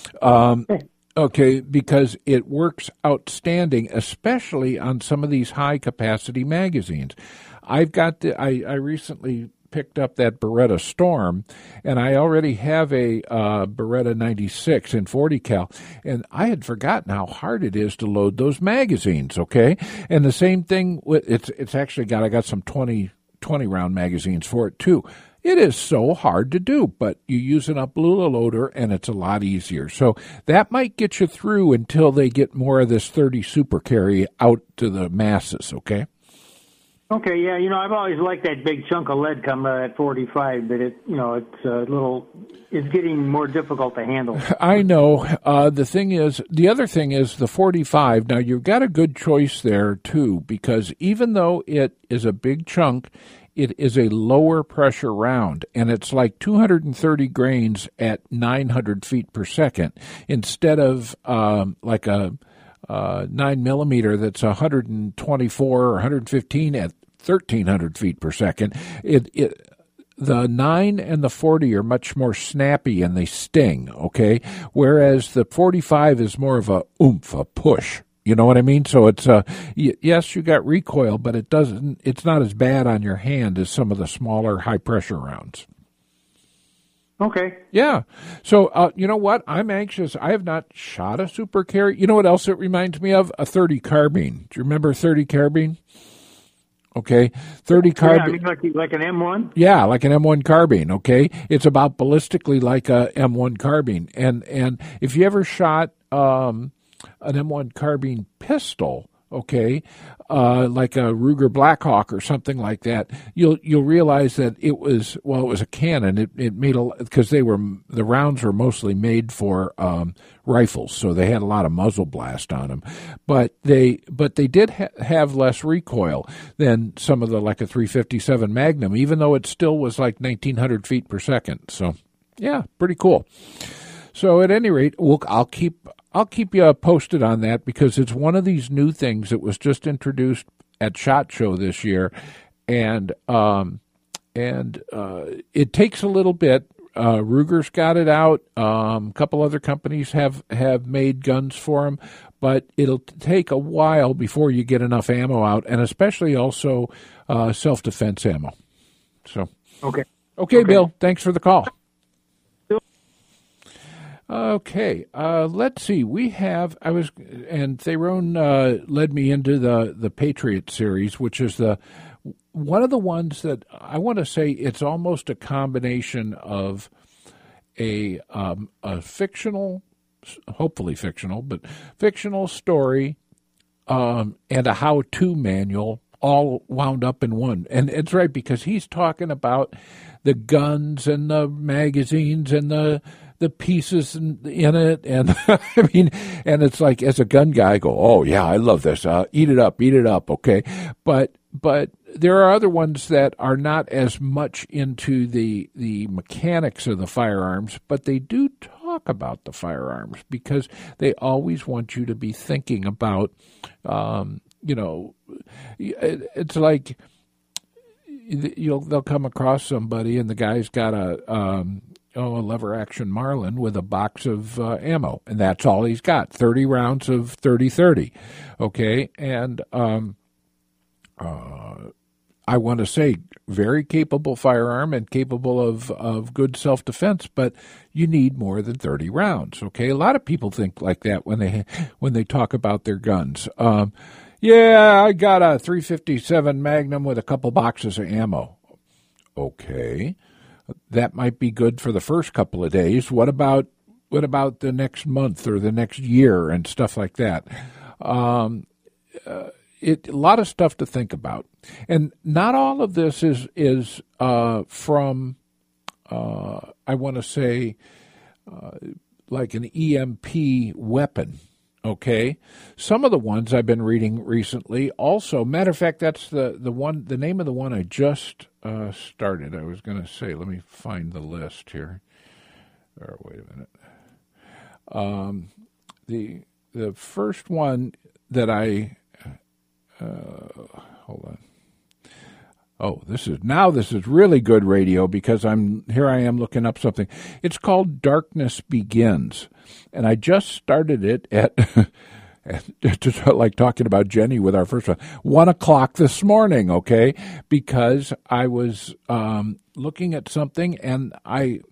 Um, okay, because it works outstanding, especially on some of these high-capacity magazines. I've got the, I, I recently picked up that Beretta Storm, and I already have a uh, Beretta ninety-six in forty cal, and I had forgotten how hard it is to load those magazines, okay? And the same thing, with it's it's actually got, I got some twenty, twenty round magazines for it too. It is so hard to do, but you use an Uplula loader, and it's a lot easier. So that might get you through until they get more of this thirty Super Carry out to the masses, okay? Okay, yeah, you know, I've always liked that big chunk of lead coming out of that forty-five, but it, you know, it's a little, it's getting more difficult to handle. I know. Uh, the thing is, the other thing is the forty-five. Now, you've got a good choice there, too, because even though it is a big chunk, it is a lower pressure round, and it's like two hundred thirty grains at nine hundred feet per second instead of um, like a uh, nine millimeter that's one hundred twenty-four or one hundred fifteen at thirteen hundred feet per second. It, it, the nine and the forty are much more snappy and they sting, okay? Whereas the forty-five is more of a oomph, a push. You know what I mean? So it's uh, y- yes, you got recoil, but it doesn't. It's not as bad on your hand as some of the smaller high pressure rounds. Okay. Yeah. So uh, you know what? I'm anxious. I have not shot a super carry. You know what else it reminds me of? A thirty carbine. Do you remember thirty carbine? Okay, thirty carbine. Yeah, I mean like like an M one. Yeah, like an M one carbine. Okay, it's about ballistically like a M one carbine, and and if you ever shot um, an M one carbine pistol, okay, uh, like a Ruger Blackhawk or something like that, you'll you'll realize that it was well, it was a cannon. It it made a because they were the rounds were mostly made for um, rifles, so they had a lot of muzzle blast on them, but they but they did ha- have less recoil than some of the like a three fifty-seven Magnum, even though it still was like nineteen hundred feet per second. So yeah, pretty cool. So at any rate, we'll, I'll keep I'll keep you posted on that because it's one of these new things that was just introduced at SHOT Show this year, and um, and uh, it takes a little bit. Uh, Ruger's got it out. Um, a couple other companies have, have made guns for them, but it'll take a while before you get enough ammo out, and especially also uh, self-defense ammo. So Okay. okay, Okay. Bill, thanks for the call. Okay, uh, let's see. We have I was and Theron uh, led me into the the Patriot series, which is the one of the ones that I want to say it's almost a combination of a um, a fictional, hopefully fictional, but fictional story um, and a how-to manual all wound up in one. And it's right because he's talking about the guns and the magazines and the the pieces in, in it, and I mean, and it's like as a gun guy, I go, oh yeah, I love this. Uh, eat it up, eat it up, okay. But but there are other ones that are not as much into the the mechanics of the firearms, but they do talk about the firearms because they always want you to be thinking about, um, you know, it, it's like you'll they'll come across somebody and the guy's got a um, oh a lever action Marlin with a box of uh, ammo, and that's all he's got, thirty rounds of thirty thirty, okay, and um, uh, I want to say very capable firearm and capable of, of good self-defense, but you need more than thirty rounds, okay? A lot of people think like that when they when they talk about their guns. Um, yeah, I got a three fifty-seven Magnum with a couple boxes of ammo. Okay, that might be good for the first couple of days. What about what about the next month or the next year and stuff like that? Um, uh, It, a lot of stuff to think about, and not all of this is is uh, from uh, I want to say uh, like an E M P weapon. Okay, some of the ones I've been reading recently. Also, matter of fact, that's the the one. The name of the one I just uh, started. I was going to say, let me find the list here. Or wait a minute. Um, the the first one that I. Uh, hold on. Oh, this is now this is really good radio because I'm here I am looking up something. It's called Darkness Begins, and I just started it at, at just like talking about Jenny with our first one, one o'clock this morning, okay? Because I was um, looking at something and I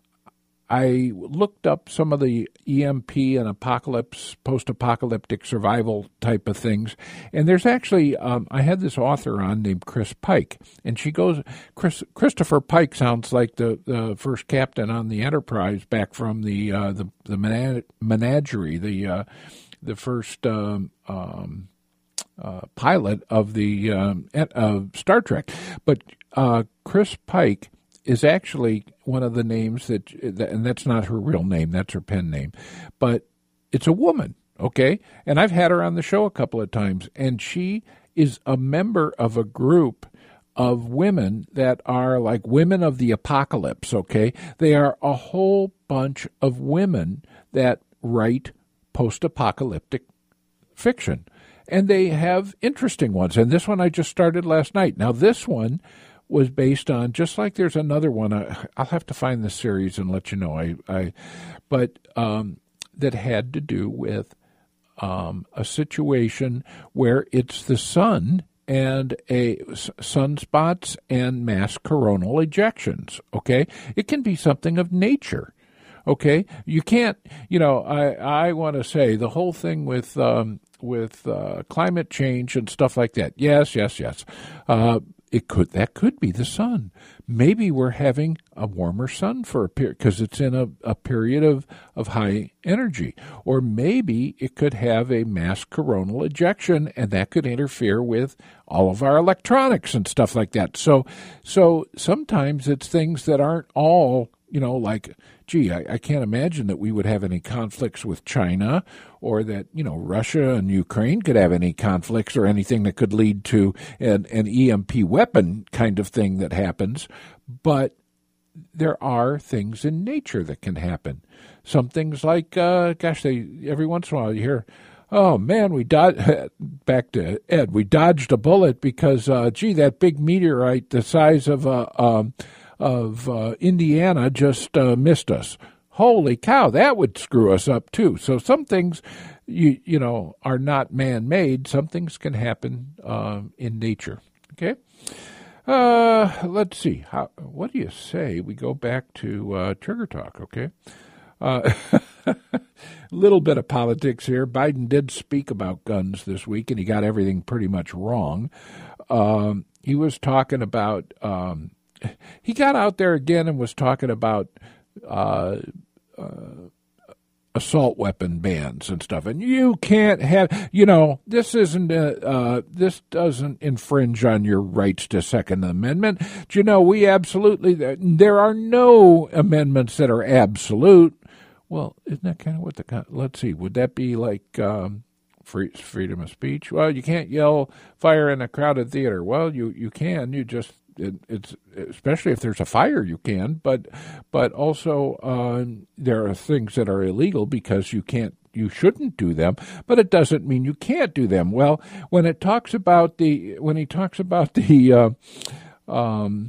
I looked up some of the E M P and apocalypse, post-apocalyptic survival type of things, and there's actually, um, I had this author on named Chris Pike, and she goes, Chris, Christopher Pike sounds like the, the first captain on the Enterprise back from the uh, the, the menag- menagerie, the uh, the first um, um, uh, pilot of the um, uh, Star Trek. But uh, Chris Pike is actually one of the names that, and that's not her real name, that's her pen name, but it's a woman, okay? And I've had her on the show a couple of times, and she is a member of a group of women that are like women of the apocalypse, okay? They are a whole bunch of women that write post-apocalyptic fiction, and they have interesting ones. And this one I just started last night. Now, this one was based on, just like there's another one, I, I'll have to find the series and let you know, I, I but um, that had to do with um, a situation where it's the sun and a sunspots and mass coronal ejections, okay? It can be something of nature, okay? You can't, you know, I, I want to say the whole thing with um, with uh, climate change and stuff like that, yes, yes, yes, uh, It could that could be the sun. Maybe we're having a warmer sun for a period because it's in a, a period of, of high energy. Or maybe it could have a mass coronal ejection, and that could interfere with all of our electronics and stuff like that. So so sometimes it's things that aren't all, you know, like, gee, I, I can't imagine that we would have any conflicts with China, or that, you know, Russia and Ukraine could have any conflicts or anything that could lead to an, an E M P weapon kind of thing that happens. But there are things in nature that can happen. Some things like, uh, gosh, they every once in a while you hear, oh, man, we dodged, back to Ed, we dodged a bullet because, uh, gee, that big meteorite the size of a, um, of uh, Indiana just uh, missed us. Holy cow, that would screw us up too. So some things, you you know, are not man-made. Some things can happen uh, in nature. Okay, uh, let's see. How? What do you say we go back to uh, Trigger Talk? Okay, a uh, little bit of politics here. Biden did speak about guns this week, and he got everything pretty much wrong. Um, he was talking about. Um, He got out there again and was talking about uh, uh, assault weapon bans and stuff. And you can't have, you know, this isn't, a, uh, this doesn't infringe on your rights to Second Amendment. Do you know, we absolutely, there are no amendments that are absolute. Well, isn't that kind of what the, let's see, would that be like um, free, freedom of speech? Well, you can't yell fire in a crowded theater. Well, you, you can, you just, It, it's especially if there's a fire, you can, but but also uh, there are things that are illegal because you can't, you shouldn't do them. But it doesn't mean you can't do them. Well, when it talks about the when he talks about the uh, um,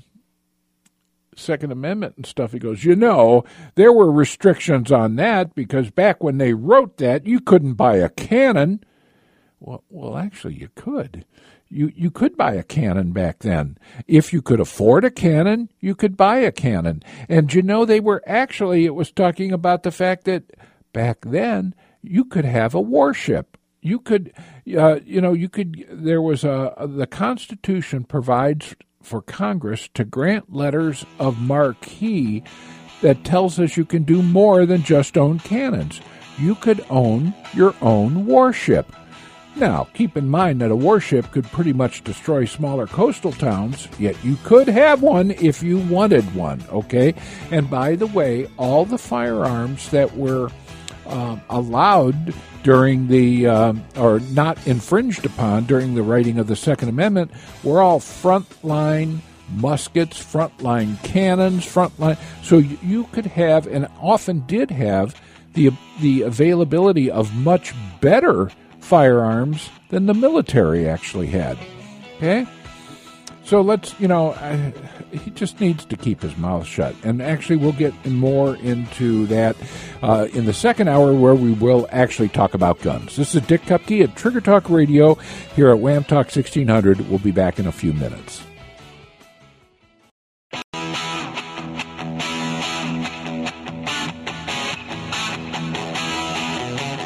Second Amendment and stuff, he goes, you know, there were restrictions on that because back when they wrote that, you couldn't buy a cannon. Well, well, actually, you could. You you could buy a cannon back then. If you could afford a cannon, you could buy a cannon. And you know, they were actually, it was talking about the fact that back then you could have a warship. You could, uh, you know, you could, there was a, the Constitution provides for Congress to grant letters of marque that tells us you can do more than just own cannons. You could own your own warship. Now, keep in mind that a warship could pretty much destroy smaller coastal towns, yet you could have one if you wanted one, okay? And by the way, all the firearms that were um, allowed during the, um, or not infringed upon during the writing of the Second Amendment were all frontline muskets, frontline cannons, frontline. So you, you could have, and often did have, the the availability of much better firearms than the military actually had. Okay? So let's, you know, I, he just needs to keep his mouth shut. And actually, we'll get more into that uh, in the second hour where we will actually talk about guns. This is Dick Kupke at Trigger Talk Radio here at Wham Talk sixteen hundred. We'll be back in a few minutes.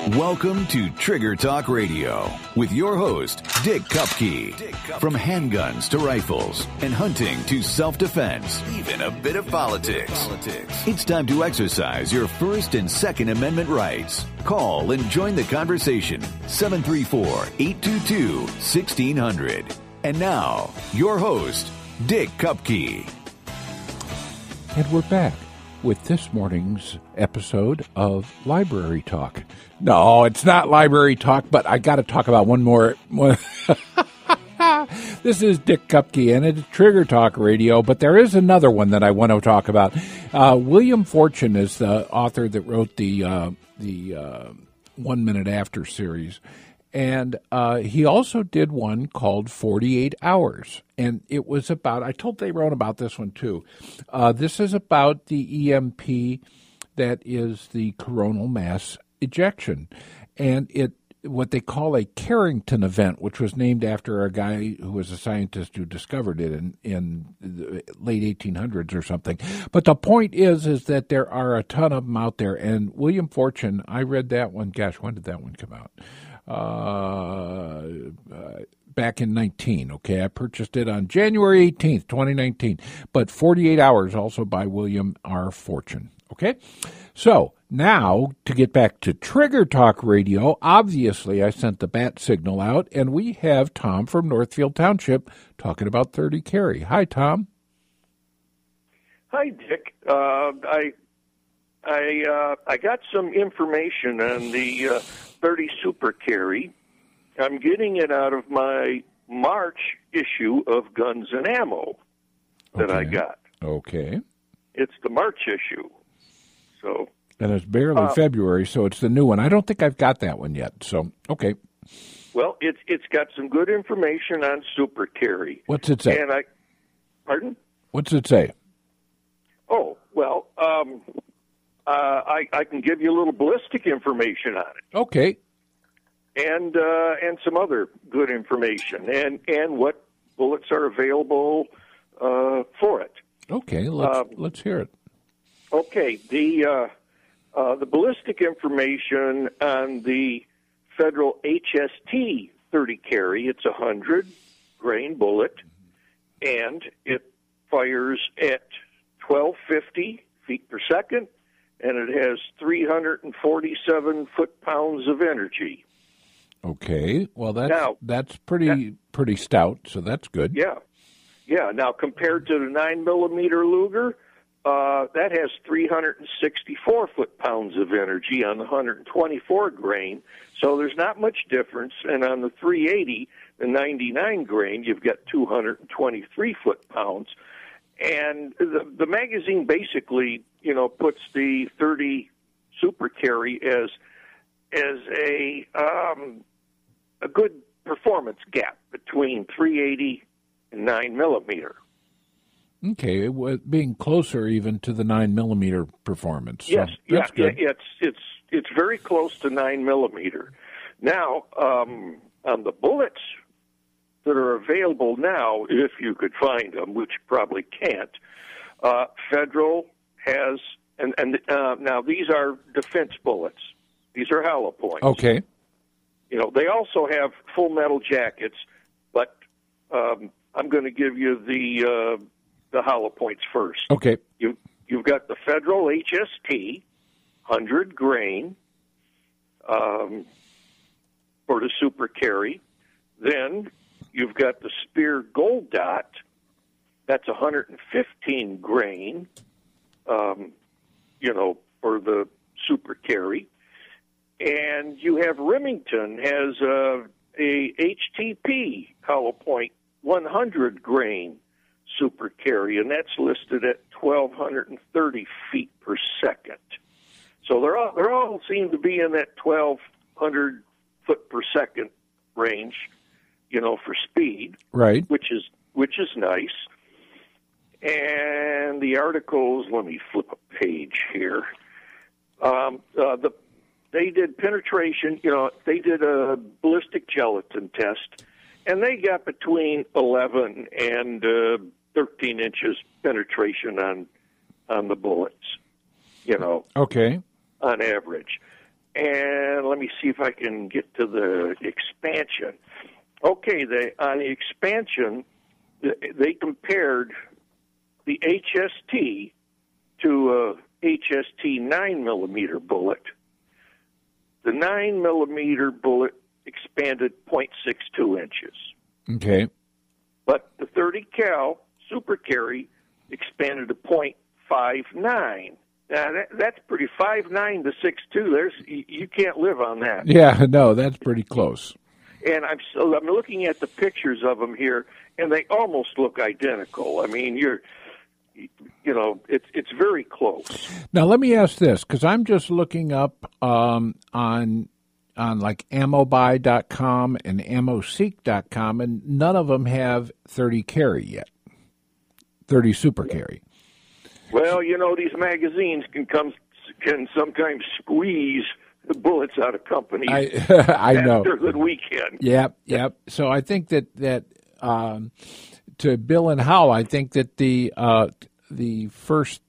Welcome to Trigger Talk Radio with your host, Dick Kupke. From handguns to rifles and hunting to self-defense, even a bit of politics. It's time to exercise your First and Second Amendment rights. Call and join the conversation. seven three four, eight two two, one six zero zero. And now, your host, Dick Kupke. And we're back with this morning's episode of Library Talk. No, it's not Library Talk, but I got to talk about one more. One This is Dick Kupke, and it's Trigger Talk Radio, but there is another one that I want to talk about. Uh, William Fortune is the author that wrote the uh, the uh, One Minute After series, and uh, he also did one called forty-eight hours, and it was about, I told Tyrone about this one too. Uh, this is about the E M P that is the coronal mass ejection, and it what they call a Carrington event, which was named after a guy who was a scientist who discovered it in, in the late eighteen hundreds or something. But the point is, is that there are a ton of them out there. And William Fortune, I read that one. Gosh, when did that one come out? Uh, uh, back in nineteen. Okay, I purchased it on January eighteenth, twenty nineteen. But forty-eight hours, also by William R. Fortune. Okay, so now to get back to Trigger Talk Radio, obviously I sent the bat signal out, and we have Tom from Northfield Township talking about thirty carry. Hi, Tom. Hi, Dick. Uh, I I uh, I got some information on the uh, thirty Super Carry. I'm getting it out of my March issue of Guns and Ammo that okay. I got. Okay. It's the March issue. So, and it's barely uh, February, so it's the new one. I don't think I've got that one yet. So, okay. Well, it's it's got some good information on Super Carry. What's it say? And I, pardon? What's it say? Oh well, um, uh, I I can give you a little ballistic information on it. Okay. And uh, and some other good information, and and what bullets are available uh, for it. Okay, let's um, let's hear it. Okay, the uh, uh, the ballistic information on the Federal H S T thirty carry, it's a hundred grain bullet, and it fires at twelve fifty feet per second, and it has three hundred forty-seven foot pounds of energy. Okay, well that's now, that's pretty that, pretty stout, so that's good. Yeah, yeah. Now compared to the nine millimeter Luger. Uh, that has three hundred sixty-four foot-pounds of energy on the one hundred twenty-four grain, so there's not much difference. And on the three eighty, the ninety-nine grain, you've got two hundred twenty-three foot-pounds. And the, the magazine basically, you know, puts the thirty Super Carry as as a um, a good performance gap between three eighty and nine millimeter. Okay, it was being closer even to the nine millimeter performance. So yes, yeah, that's good. it's it's it's very close to nine millimeter. Now, um, on the bullets that are available now, if you could find them, which you probably can't, uh, Federal has, and and uh, now these are defense bullets. These are hollow points. Okay. You know, they also have full metal jackets, but um, I'm going to give you the. Uh, the hollow points first. Okay. You, you've got the Federal H S T, one hundred grain, um, for the Super Carry. Then you've got the Speer Gold Dot, that's one hundred fifteen grain, um, you know, for the Super Carry. And you have Remington has uh, a H T P hollow point one hundred grain Super Carry, and that's listed at twelve thirty feet per second. So they're all they're all seem to be in that twelve hundred foot per second range, you know, for speed, right? Which is which is nice. And the articles, let me flip a page here. Um, uh, the they did penetration, you know, they did a ballistic gelatin test, and they got between eleven and uh, thirteen inches penetration on on the bullets, you know. Okay. On average. and let me see if I can get to the expansion. Okay, they, on the expansion, they compared the H S T to a H S T nine millimeter bullet. The nine millimeter bullet expanded zero point six two inches. Okay. But the thirty cal Super Carry expanded to zero point five nine. Now that, that's pretty. five nine to six two. There's you, you can't live on that. Yeah, no, that's pretty close. And I'm so I'm looking at the pictures of them here, and they almost look identical. I mean, you're, you know, it's it's very close. Now let me ask this, because I'm just looking up um, on on like ammo buy dot com and ammo seek dot com, and none of them have thirty carry yet. thirty Super Carry. Well, you know, these magazines can come can sometimes squeeze the bullets out of companies. I, I know. After the weekend. Yep, yep. So I think that that um, to Bill and Hal, I think that the uh, the first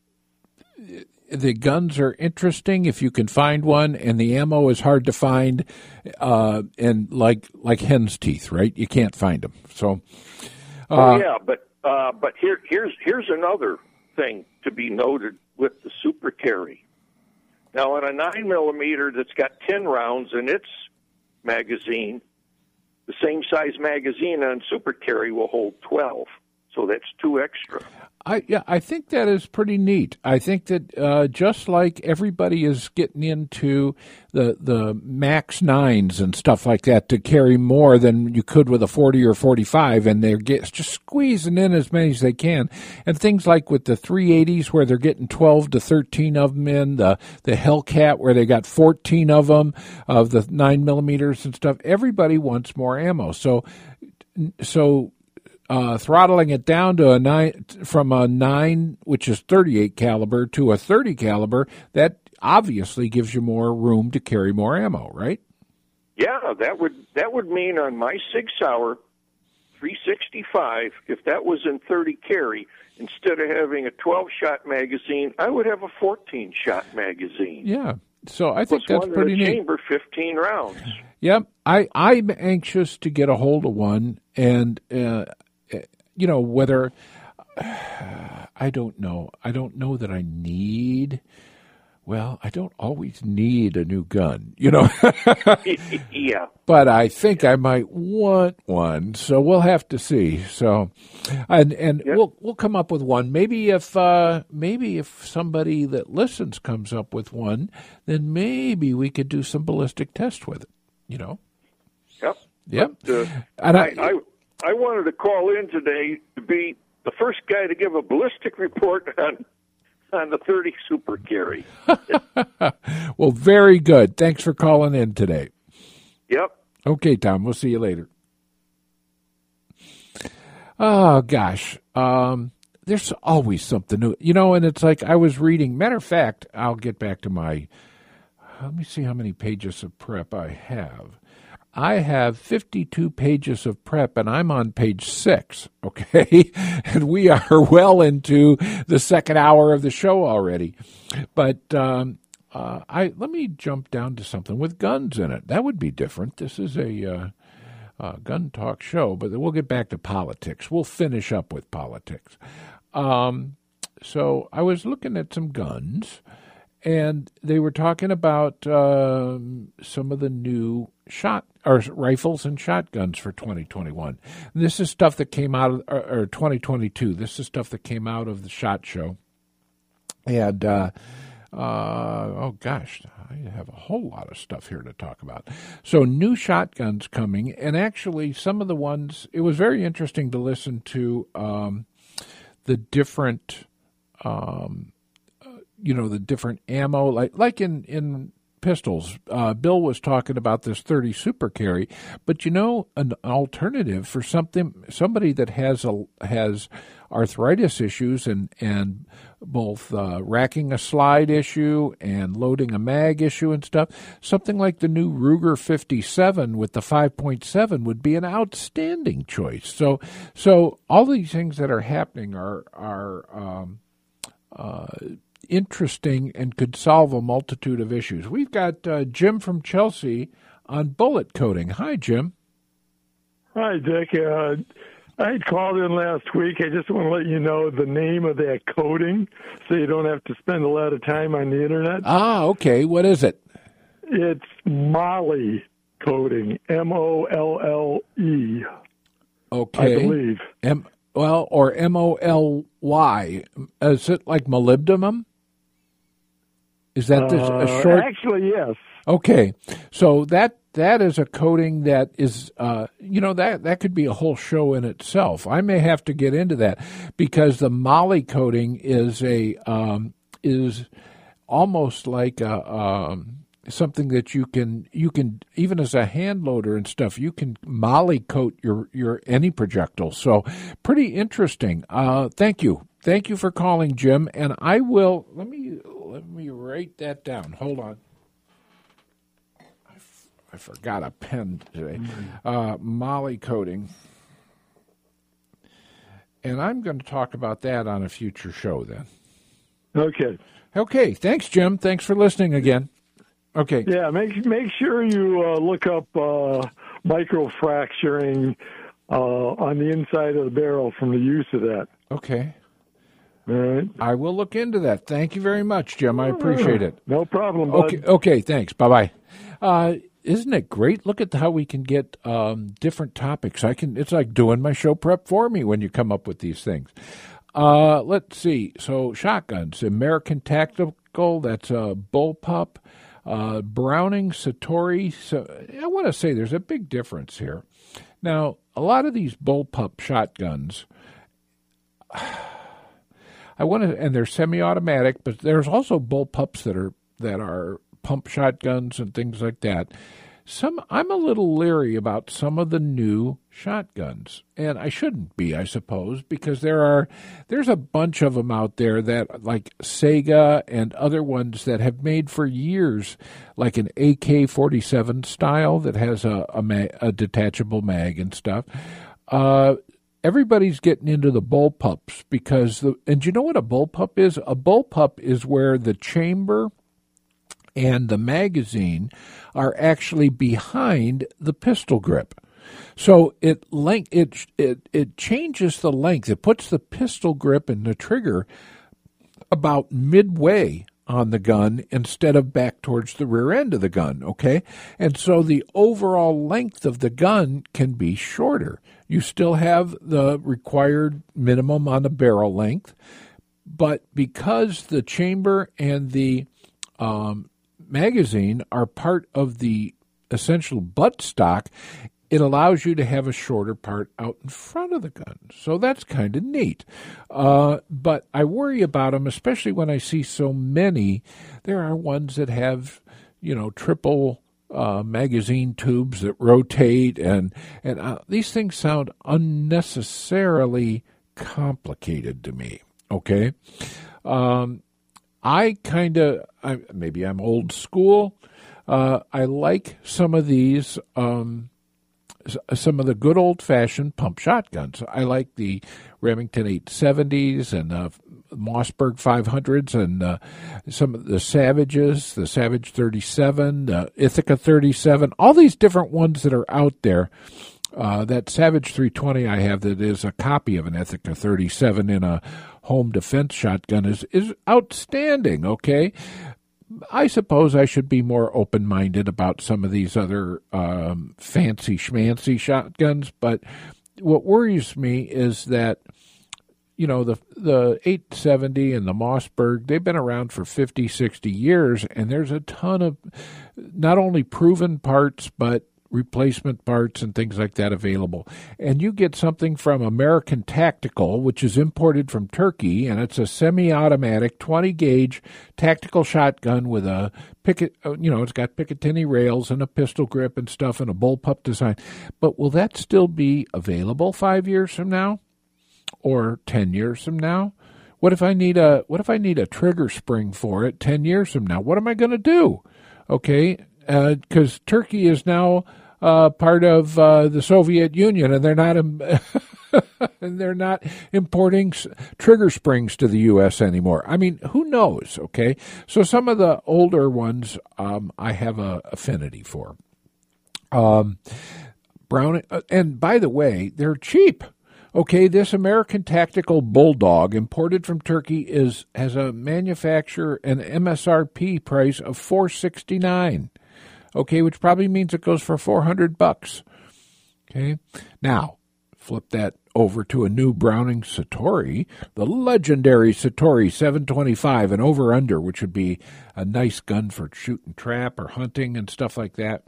the guns are interesting if you can find one, and the ammo is hard to find, uh, and like like hen's teeth, right? You can't find them. So, uh, oh yeah, but uh, but here here's here's another thing to be noted with the Super Carry. Now, on a nine millimeter that's got ten rounds in its magazine, the same size magazine on Super Carry will hold twelve, so that's two extra. I yeah, I think that is pretty neat. I think that uh, just like everybody is getting into the the Max nines and stuff like that to carry more than you could with a forty or forty-five, and they're get, just squeezing in as many as they can. And things like with the three eighties where they're getting twelve to thirteen of them in, the the Hellcat where they got fourteen of them, of the nine millimeters and stuff. Everybody wants more ammo. So, so. Uh, throttling it down to a nine, from a nine, which is thirty-eight caliber, to a thirty caliber, that obviously gives you more room to carry more ammo, right? Yeah, that would that would mean on my Sig Sauer three sixty-five, if that was in thirty carry, instead of having a twelve shot magazine, I would have a fourteen shot magazine. Yeah, so I think Plus that's one pretty in the neat. chamber, fifteen rounds. Yep, I I'm anxious to get a hold of one, and. Uh, You know, whether, I don't know. I don't know that I need, well, I don't always need a new gun, you know. Yeah. But I think I might want one, so we'll have to see. So, and and Yep. we'll we'll come up with one. Maybe if uh, maybe if somebody that listens comes up with one, then maybe we could do some ballistic tests with it, you know. Yep. Yep. But, uh, And I, I- I I wanted to call in today to be the first guy to give a ballistic report on on the thirty Super Carry. Well, very good. Thanks for calling in today. Yep. Okay, Tom, we'll see you later. Oh, gosh. Um, there's always something new. You know, and it's like I was reading. Matter of fact, I'll get back to my, let me see how many pages of prep I have. I have fifty-two pages of prep, and I'm on page six, okay? And we are well into the second hour of the show already. But um, uh, I let me jump down to something with guns in it. That would be different. This is a uh, uh, gun talk show, but we'll get back to politics. We'll finish up with politics. Um, so I was looking at some guns, and they were talking about um, some of the new shot or rifles and shotguns for twenty twenty-one. And this is stuff that came out of or, or twenty twenty-two. This is stuff that came out of the SHOT Show. And uh, uh, oh gosh, I have a whole lot of stuff here to talk about. So new shotguns coming, and actually some of the ones. It was very interesting to listen to um, the different. Um, you know, the different ammo, like like in, in pistols. Uh, Bill was talking about this thirty Super Carry, but you know, an alternative for something somebody that has a has arthritis issues and and both uh, racking a slide issue and loading a mag issue and stuff, something like the new Ruger fifty-seven with the five point seven would be an outstanding choice. So so all these things that are happening are are um, uh, interesting and could solve a multitude of issues. We've got uh, Jim from Chelsea on bullet coating. Hi, Jim. Hi, Dick. Uh, I had called in last week. I just want to let you know the name of that coating so you don't have to spend a lot of time on the Internet. Ah, okay. What is it? It's Molle coating, M O L L E. Okay. I believe. M- well, or M O L Y. Is it like molybdenum? Is that this, uh, a short? Actually, yes. Okay. So that that is a coating that is, uh, you know, that, that could be a whole show in itself. I may have to get into that because the Molle coating is a um, is almost like a, um, something that you can you can even as a hand loader and stuff, you can Molle coat your your any projectile. So pretty interesting. Uh, thank you, thank you for calling, Jim. And I will let me let me write that down. Hold on. I forgot a pen today. Uh, Molle coating. And I'm going to talk about that on a future show then. Okay. Okay. Thanks, Jim. Thanks for listening again. Okay. Yeah, make make sure you uh, look up uh, microfracturing uh, on the inside of the barrel from the use of that. Okay. All right. I will look into that. Thank you very much, Jim. I appreciate it. No problem, bud. Okay. Okay. Thanks. Bye-bye. Uh, Isn't it great? Look at how we can get um, different topics. I can. It's like doing my show prep for me when you come up with these things. Uh, let's see. So shotguns, American Tactical. That's a bullpup. Uh, Browning, Satori. So I want to say there's a big difference here. Now, a lot of these bullpup shotguns, I want to, and they're semi-automatic, but there's also bullpups that are that are pump shotguns and things like that. Some I'm a little leery about some of the new shotguns, and I shouldn't be, I suppose, because there are there's a bunch of them out there that, like Sega and other ones that have made for years, like an A K forty-seven style that has a a, ma- a detachable mag and stuff. Uh, everybody's getting into the bullpups because the and you know what a bullpup is? A bullpup is where the chamber and the magazine are actually behind the pistol grip. So it length it it it changes the length. It puts the pistol grip and the trigger about midway on the gun instead of back towards the rear end of the gun, okay? And so the overall length of the gun can be shorter. You still have the required minimum on the barrel length, but because the chamber and the um, magazine are part of the essential buttstock, it allows you to have a shorter part out in front of the gun. So that's kind of neat. Uh, but I worry about them, especially when I see so many. There are ones that have, you know, triple uh, magazine tubes that rotate, and, and uh, these things sound unnecessarily complicated to me, okay? Um, I kind of, maybe I'm old school. Uh, I like some of these, um, some of the good old-fashioned pump shotguns. I like the Remington eight seventies and the Mossberg five hundreds and uh, some of the Savages, the Savage thirty-seven, the Ithaca thirty-seven, all these different ones that are out there. Uh, that Savage three twenty I have that is a copy of an Ithaca thirty-seven in a home defense shotgun is, is outstanding, okay? I suppose I should be more open-minded about some of these other um, fancy schmancy shotguns, but what worries me is that, you know, the the eight seventy and the Mossberg, they've been around for fifty, sixty years, and there's a ton of not only proven parts, but replacement parts and things like that available. And you get something from American Tactical, which is imported from Turkey, and it's a semi-automatic twenty gauge tactical shotgun with a picket, you know, it's got Picatinny rails and a pistol grip and stuff and a bullpup design. But will that still be available five years from now or ten years from now? What if I need a what if I need a trigger spring for it ten years from now? What am I going to do? Okay, because uh, Turkey is now uh, part of uh, the Soviet Union, and they're not. Um, and they're not importing s- trigger springs to the U S anymore. I mean, who knows, okay? So some of the older ones um, I have a affinity for. Um, Brown, uh, and by the way, they're cheap. Okay, this American Tactical Bulldog imported from Turkey is has a manufacturer and M S R P price of four hundred sixty-nine dollars. Okay, which probably means it goes for four hundred bucks. Okay, now flip that over to a new Browning Satori, the legendary Satori seven twenty-five, an over under, which would be a nice gun for shooting trap or hunting and stuff like that.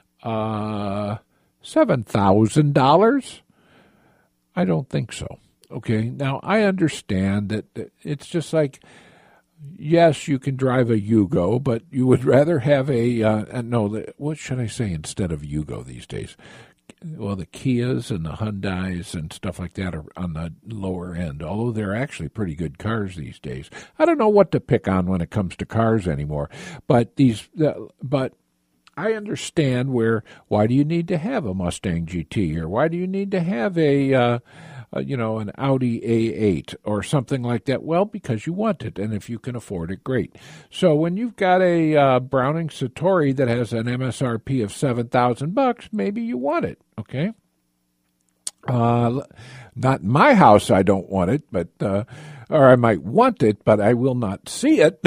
Uh, seven thousand dollars. I don't think so. Okay, now I understand that it's just like, yes, you can drive a Yugo, but you would rather have a, uh, no, what should I say instead of Yugo these days? Well, the Kias and the Hyundais and stuff like that are on the lower end, although they're actually pretty good cars these days. I don't know what to pick on when it comes to cars anymore, but these, uh, but I understand where, why do you need to have a Mustang G T, or why do you need to have a, uh, uh, you know, an Audi A eight or something like that? Well, because you want it, and if you can afford it, great. So when you've got a uh, Browning Satori that has an M S R P of seven thousand bucks, maybe you want it, okay? Uh, not in my house, I don't want it, but, uh, or I might want it, but I will not see it.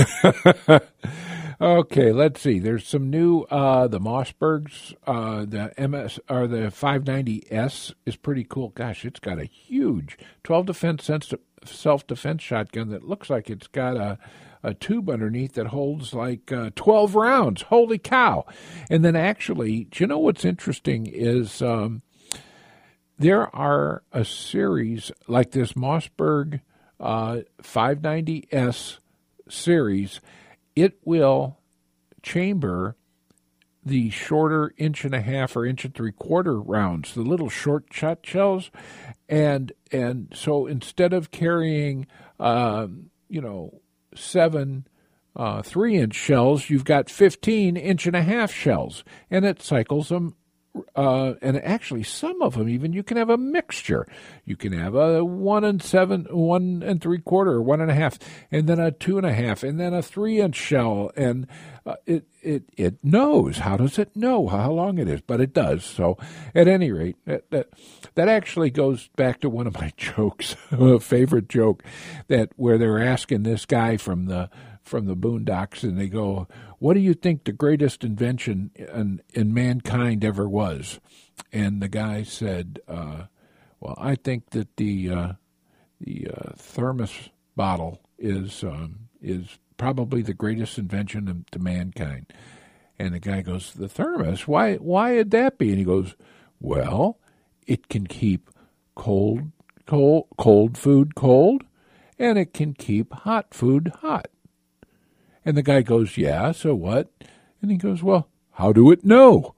Okay, let's see. There's some new, uh, the Mossbergs, uh, the M S, or the five ninety S is pretty cool. Gosh, it's got a huge twelve defense self-defense shotgun that looks like it's got a, a tube underneath that holds like uh, twelve rounds. Holy cow. And then actually, do you know what's interesting is um, there are a series like this Mossberg uh, five ninety S series. It will chamber the shorter inch and a half or inch and three quarter rounds, the little short shot shells, and and so instead of carrying, um, you know, seven uh, three inch shells, you've got fifteen inch and a half shells, and it cycles them. Uh, and actually, some of them even you can have a mixture. You can have a one and seven, one and three quarter, one and a half, and then a two and a half, and then a three inch shell. And uh, it it it knows. How does it know how long it is? But it does. So, at any rate, that that, that actually goes back to one of my jokes, a favorite joke, that where they're asking this guy from the. from the Boondocks, and they go, what do you think the greatest invention in, in mankind ever was? And the guy said, uh, well, I think that the uh, the uh, thermos bottle is um, is probably the greatest invention of, to mankind. And the guy goes, the thermos? Why, why would that be? And he goes, well, it can keep cold, cold, cold food cold, and it can keep hot food hot. And the guy goes, yeah, so what? And he goes, well, how do it know?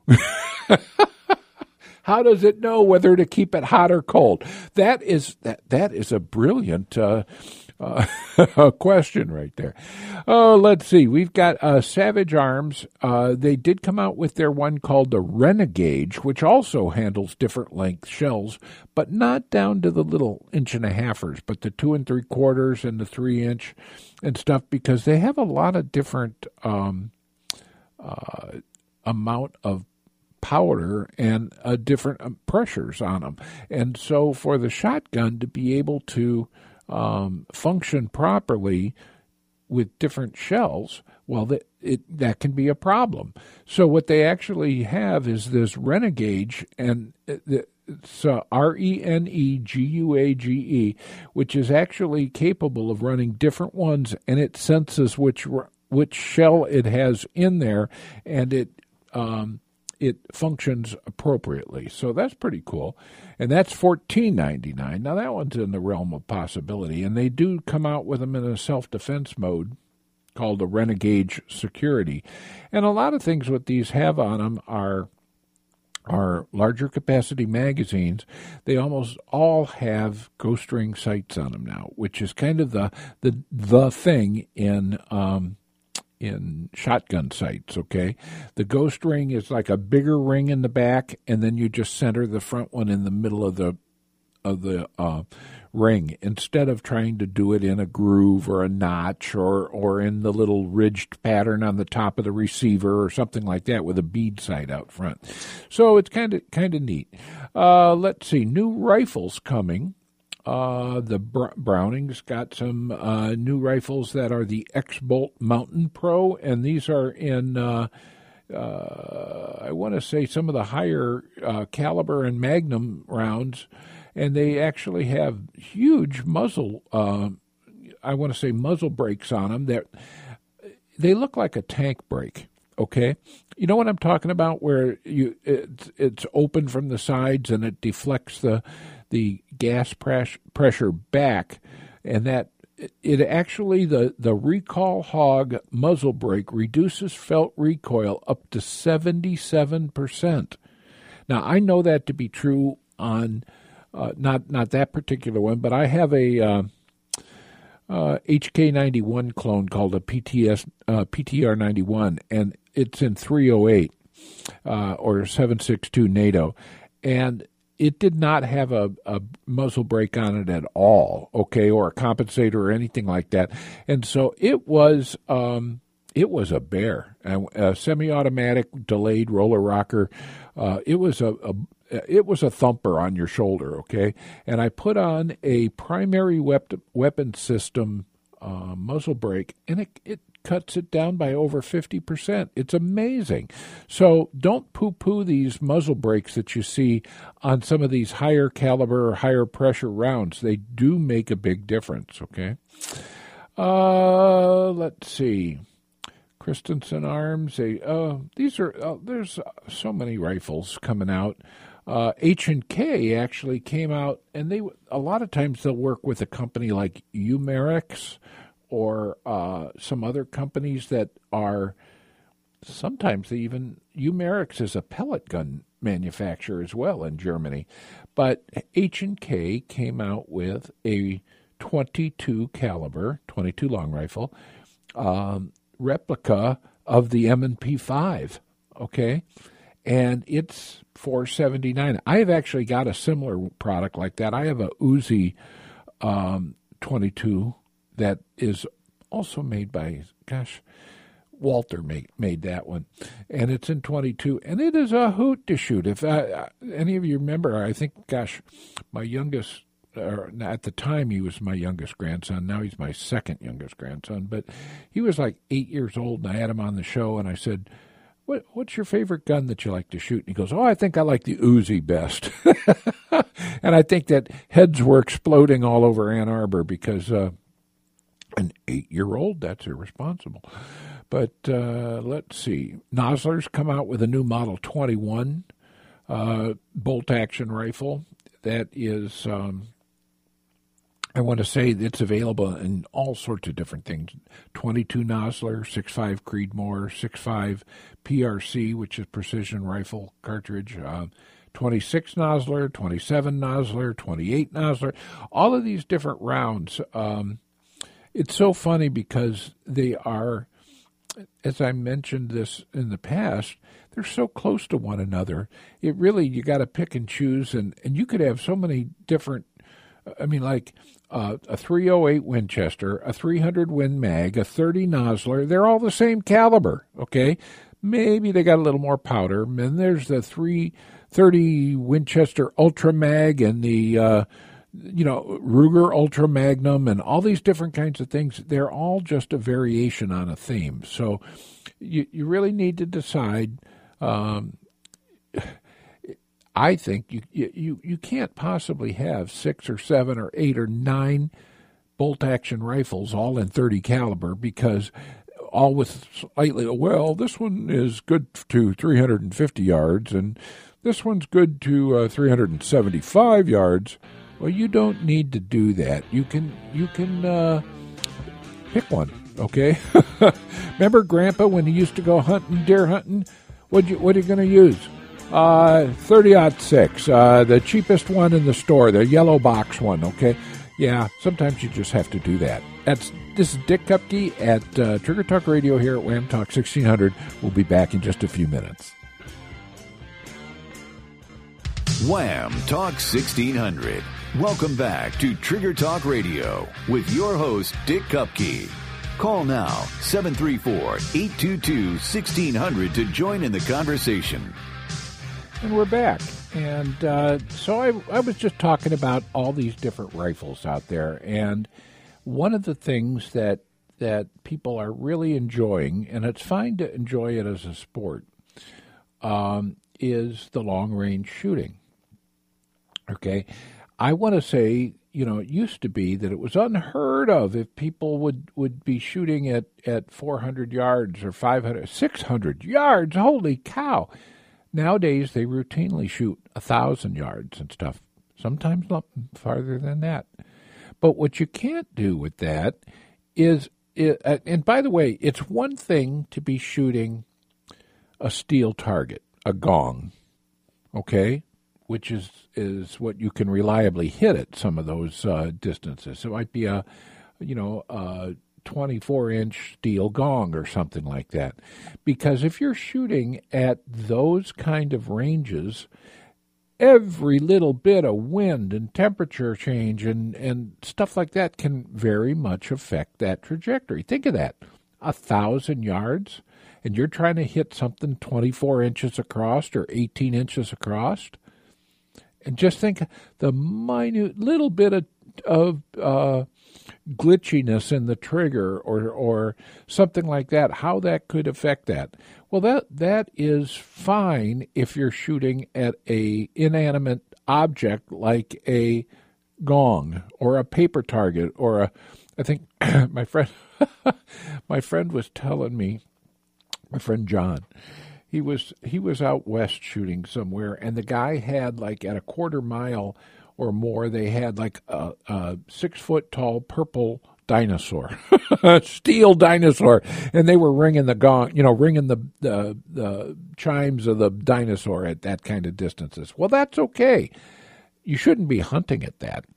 How does it know whether to keep it hot or cold? That is that that is a brilliant uh, uh, question right there. Oh, let's see. We've got uh, Savage Arms. Uh, they did come out with their one called the Renegade, which also handles different length shells, but not down to the little inch and a halfers, but the two and three quarters and the three inch and stuff, because they have a lot of different um, uh, amount of powder and uh, different um, pressures on them. And so for the shotgun to be able to um, function properly with different shells, well, that it that can be a problem. So what they actually have is this Renegade, and it's uh, R E N E G U A G E, which is actually capable of running different ones, and it senses which which shell it has in there, and it um, it functions appropriately. So that's pretty cool. And that's fourteen ninety-nine. Now that one's in the realm of possibility, and they do come out with them in a self-defense mode called the Renegade Security. And a lot of things what these have on them are are larger capacity magazines. They almost all have ghost ring sights on them now, which is kind of the the the thing in um, in shotgun sights. Okay, the ghost ring is like a bigger ring in the back, and then you just center the front one in the middle of the of the uh, ring instead of trying to do it in a groove or a notch or, or in the little ridged pattern on the top of the receiver or something like that with a bead sight out front. So it's kind of kind of neat. Uh, let's see, new rifles coming. Uh, the Br- Browning's got some uh, new rifles that are the X-Bolt Mountain Pro, and these are in, uh, uh, I want to say, some of the higher uh, caliber and Magnum rounds. And they actually have huge muzzle, uh, I want to say muzzle brakes on them that they look like a tank brake, okay? You know what I'm talking about, where you it's, it's open from the sides and it deflects the the gas pres- pressure back, and that it actually, the, the Recall Hog muzzle brake reduces felt recoil up to seventy-seven percent. Now, I know that to be true on... Uh, not not that particular one, but I have a uh, uh, H K ninety-one clone called a P T S uh, P T R ninety-one, and it's in three oh eight uh, or seven sixty-two NATO, and it did not have a, a muzzle brake on it at all, okay, or a compensator or anything like that, and so it was um, it was a bear, a, a semi-automatic delayed roller rocker. Uh, it was a, a It was a thumper on your shoulder, okay? And I put on a primary wep- weapon system uh, muzzle brake, and it, it cuts it down by over fifty percent. It's amazing. So don't poo-poo these muzzle brakes that you see on some of these higher caliber or higher pressure rounds. They do make a big difference, okay? Uh, let's see. Christensen Arms. They, uh, these are uh, there's uh, so many rifles coming out. Uh, H and K actually came out, and they a lot of times they'll work with a company like Umarex or uh, some other companies that are sometimes they even Umarex is a pellet gun manufacturer as well in Germany, but H and K came out with a twenty-two caliber, twenty-two long rifle um, replica of the M and P five. Okay. And it's four seventy-nine. I have actually got a similar product like that. I have a Uzi um, twenty-two that is also made by, gosh, Walter made, made that one. And it's in twenty-two. And it is a hoot to shoot. If uh, any of you remember, I think, gosh, my youngest, or at the time he was my youngest grandson. Now he's my second youngest grandson. But he was like eight years old, and I had him on the show, and I said, What, what's your favorite gun that you like to shoot? And he goes, oh, I think I like the Uzi best. And I think that heads were exploding all over Ann Arbor because uh, an eight-year-old, that's irresponsible. But uh, let's see. Nosler's come out with a new Model twenty-one uh, bolt-action rifle that is... Um, I want to say it's available in all sorts of different things. twenty-two Nosler, six five Creedmoor, six five P R C, which is precision rifle cartridge, uh, twenty-six Nosler, twenty-seven Nosler, twenty-eight Nosler, all of these different rounds. Um, it's so funny because they are, as I mentioned this in the past, they're so close to one another. It really, you got to pick and choose, and, and you could have so many different, I mean, like, Uh, a three oh eight Winchester, a three hundred Win Mag, a thirty Nosler. They're all the same caliber, okay? Maybe they got a little more powder. And then there's the three thirty Winchester Ultra Mag and the, uh, you know, Ruger Ultra Magnum and all these different kinds of things. They're all just a variation on a theme. So you, you really need to decide. Um, I think you, you you can't possibly have six or seven or eight or nine bolt-action rifles all in thirty caliber because all with slightly, well, this one is good to three hundred fifty yards and this one's good to uh, three hundred seventy-five yards. Well, you don't need to do that. You can you can uh, pick one, okay? Remember Grandpa when he used to go hunting, deer hunting? What you what are you going to use? Uh, thirty aught six, uh, the cheapest one in the store, the yellow box one, okay? Yeah, sometimes you just have to do that. That's This is Dick Kupke at uh, Trigger Talk Radio here at Wham Talk sixteen hundred. We'll be back in just a few minutes. Wham Talk sixteen hundred. Welcome back to Trigger Talk Radio with your host, Dick Kupke. Call now, seven three four, eight two two, one six zero zero to join in the conversation. And we're back. And uh, so I, I was just talking about all these different rifles out there. And one of the things that that people are really enjoying, and it's fine to enjoy it as a sport, um, is the long-range shooting. Okay? I want to say, you know, it used to be that it was unheard of if people would, would be shooting at, at four hundred yards or five hundred, six hundred yards. Holy cow. Nowadays, they routinely shoot one thousand yards and stuff, sometimes not farther than that. But what you can't do with that is, is, and by the way, it's one thing to be shooting a steel target, a gong, okay, which is, is what you can reliably hit at some of those uh, distances. It might be a, you know, a twenty-four inch steel gong or something like that. Because if you're shooting at those kind of ranges, every little bit of wind and temperature change and, and stuff like that can very much affect that trajectory. Think of that, a thousand yards, and you're trying to hit something twenty-four inches across or eighteen inches across. And just think the minute little bit of, of uh, glitchiness in the trigger or or something like that, how that could affect that. Well, that that is fine if you're shooting at a inanimate object like a gong or a paper target or a, I think my friend, my friend was telling me, my friend John, He was he was out west shooting somewhere, and the guy had, like, at a quarter mile or more, they had like a, a six-foot-tall purple dinosaur, steel dinosaur, and they were ringing the gong, you know, ringing the, the the chimes of the dinosaur at that kind of distances. Well, that's okay. You shouldn't be hunting at that.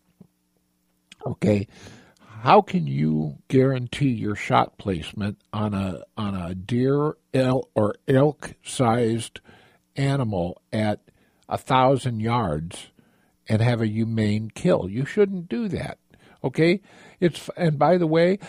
Okay. How can you guarantee your shot placement on a on a deer elk or elk-sized animal at a thousand yards and have a humane kill? You shouldn't do that. Okay, it's and by the way,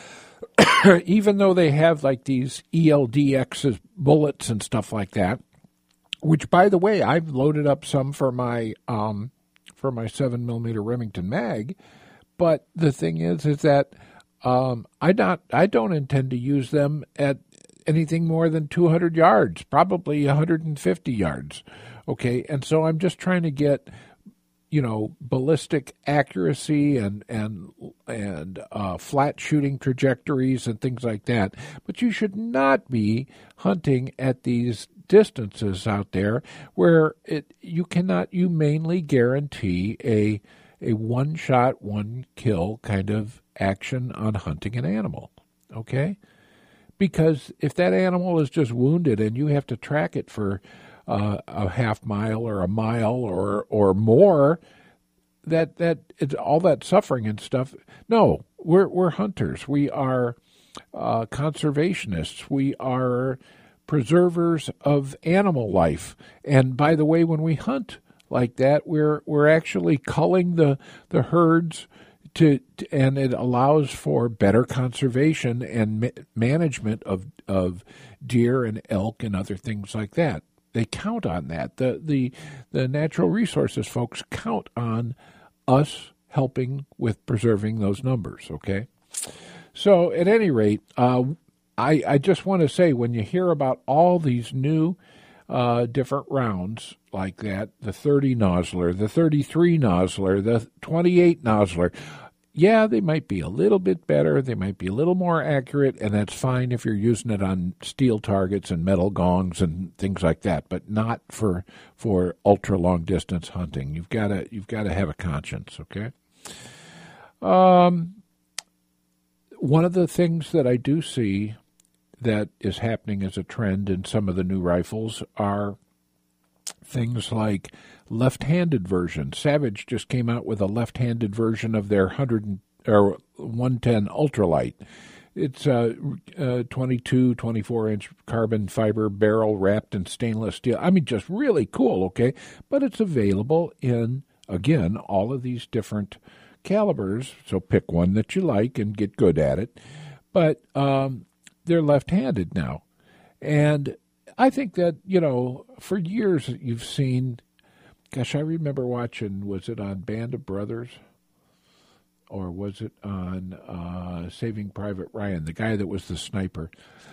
even though they have like these E L D X's bullets and stuff like that, which by the way I've loaded up some for my um for my seven millimeter Remington mag. But the thing is, is that um, I not I don't intend to use them at anything more than two hundred yards, probably one hundred fifty yards. Okay, and so I'm just trying to get, you know, ballistic accuracy and and and uh, flat shooting trajectories and things like that. But you should not be hunting at these distances out there where it you cannot humanely guarantee a a one-shot, one-kill kind of action on hunting an animal, okay? Because if that animal is just wounded and you have to track it for uh, a half mile or a mile or or more, that that it's all that suffering and stuff. No, we're we're hunters. We are uh, conservationists. We are preservers of animal life. And by the way, when we hunt like that, we're we're actually culling the the herds to, to and it allows for better conservation and ma- management of of deer and elk and other things like that. They count on that. The the the natural resources folks count on us helping with preserving those numbers. Okay, so at any rate, uh, I I just want to say, when you hear about all these new Uh, different rounds like that, the thirty Nosler, the thirty-three Nosler, the twenty-eight Nosler, yeah, they might be a little bit better, they might be a little more accurate, and that's fine if you're using it on steel targets and metal gongs and things like that, but not for for ultra long distance hunting. You've got to you've got to have a conscience, okay? Um, one of the things that I do see that is happening as a trend in some of the new rifles are things like left-handed versions. Savage just came out with a left-handed version of their one hundred or one ten ultralight. It's a, a twenty-two, twenty-four inch carbon fiber barrel wrapped in stainless steel. I mean, just really cool, okay? But it's available in again, all of these different calibers. So pick one that you like and get good at it. But um, they're left-handed now. And I think that, you know, for years you've seen, gosh, I remember watching, was it on Band of Brothers? Or was it on uh, Saving Private Ryan, the guy that was the sniper?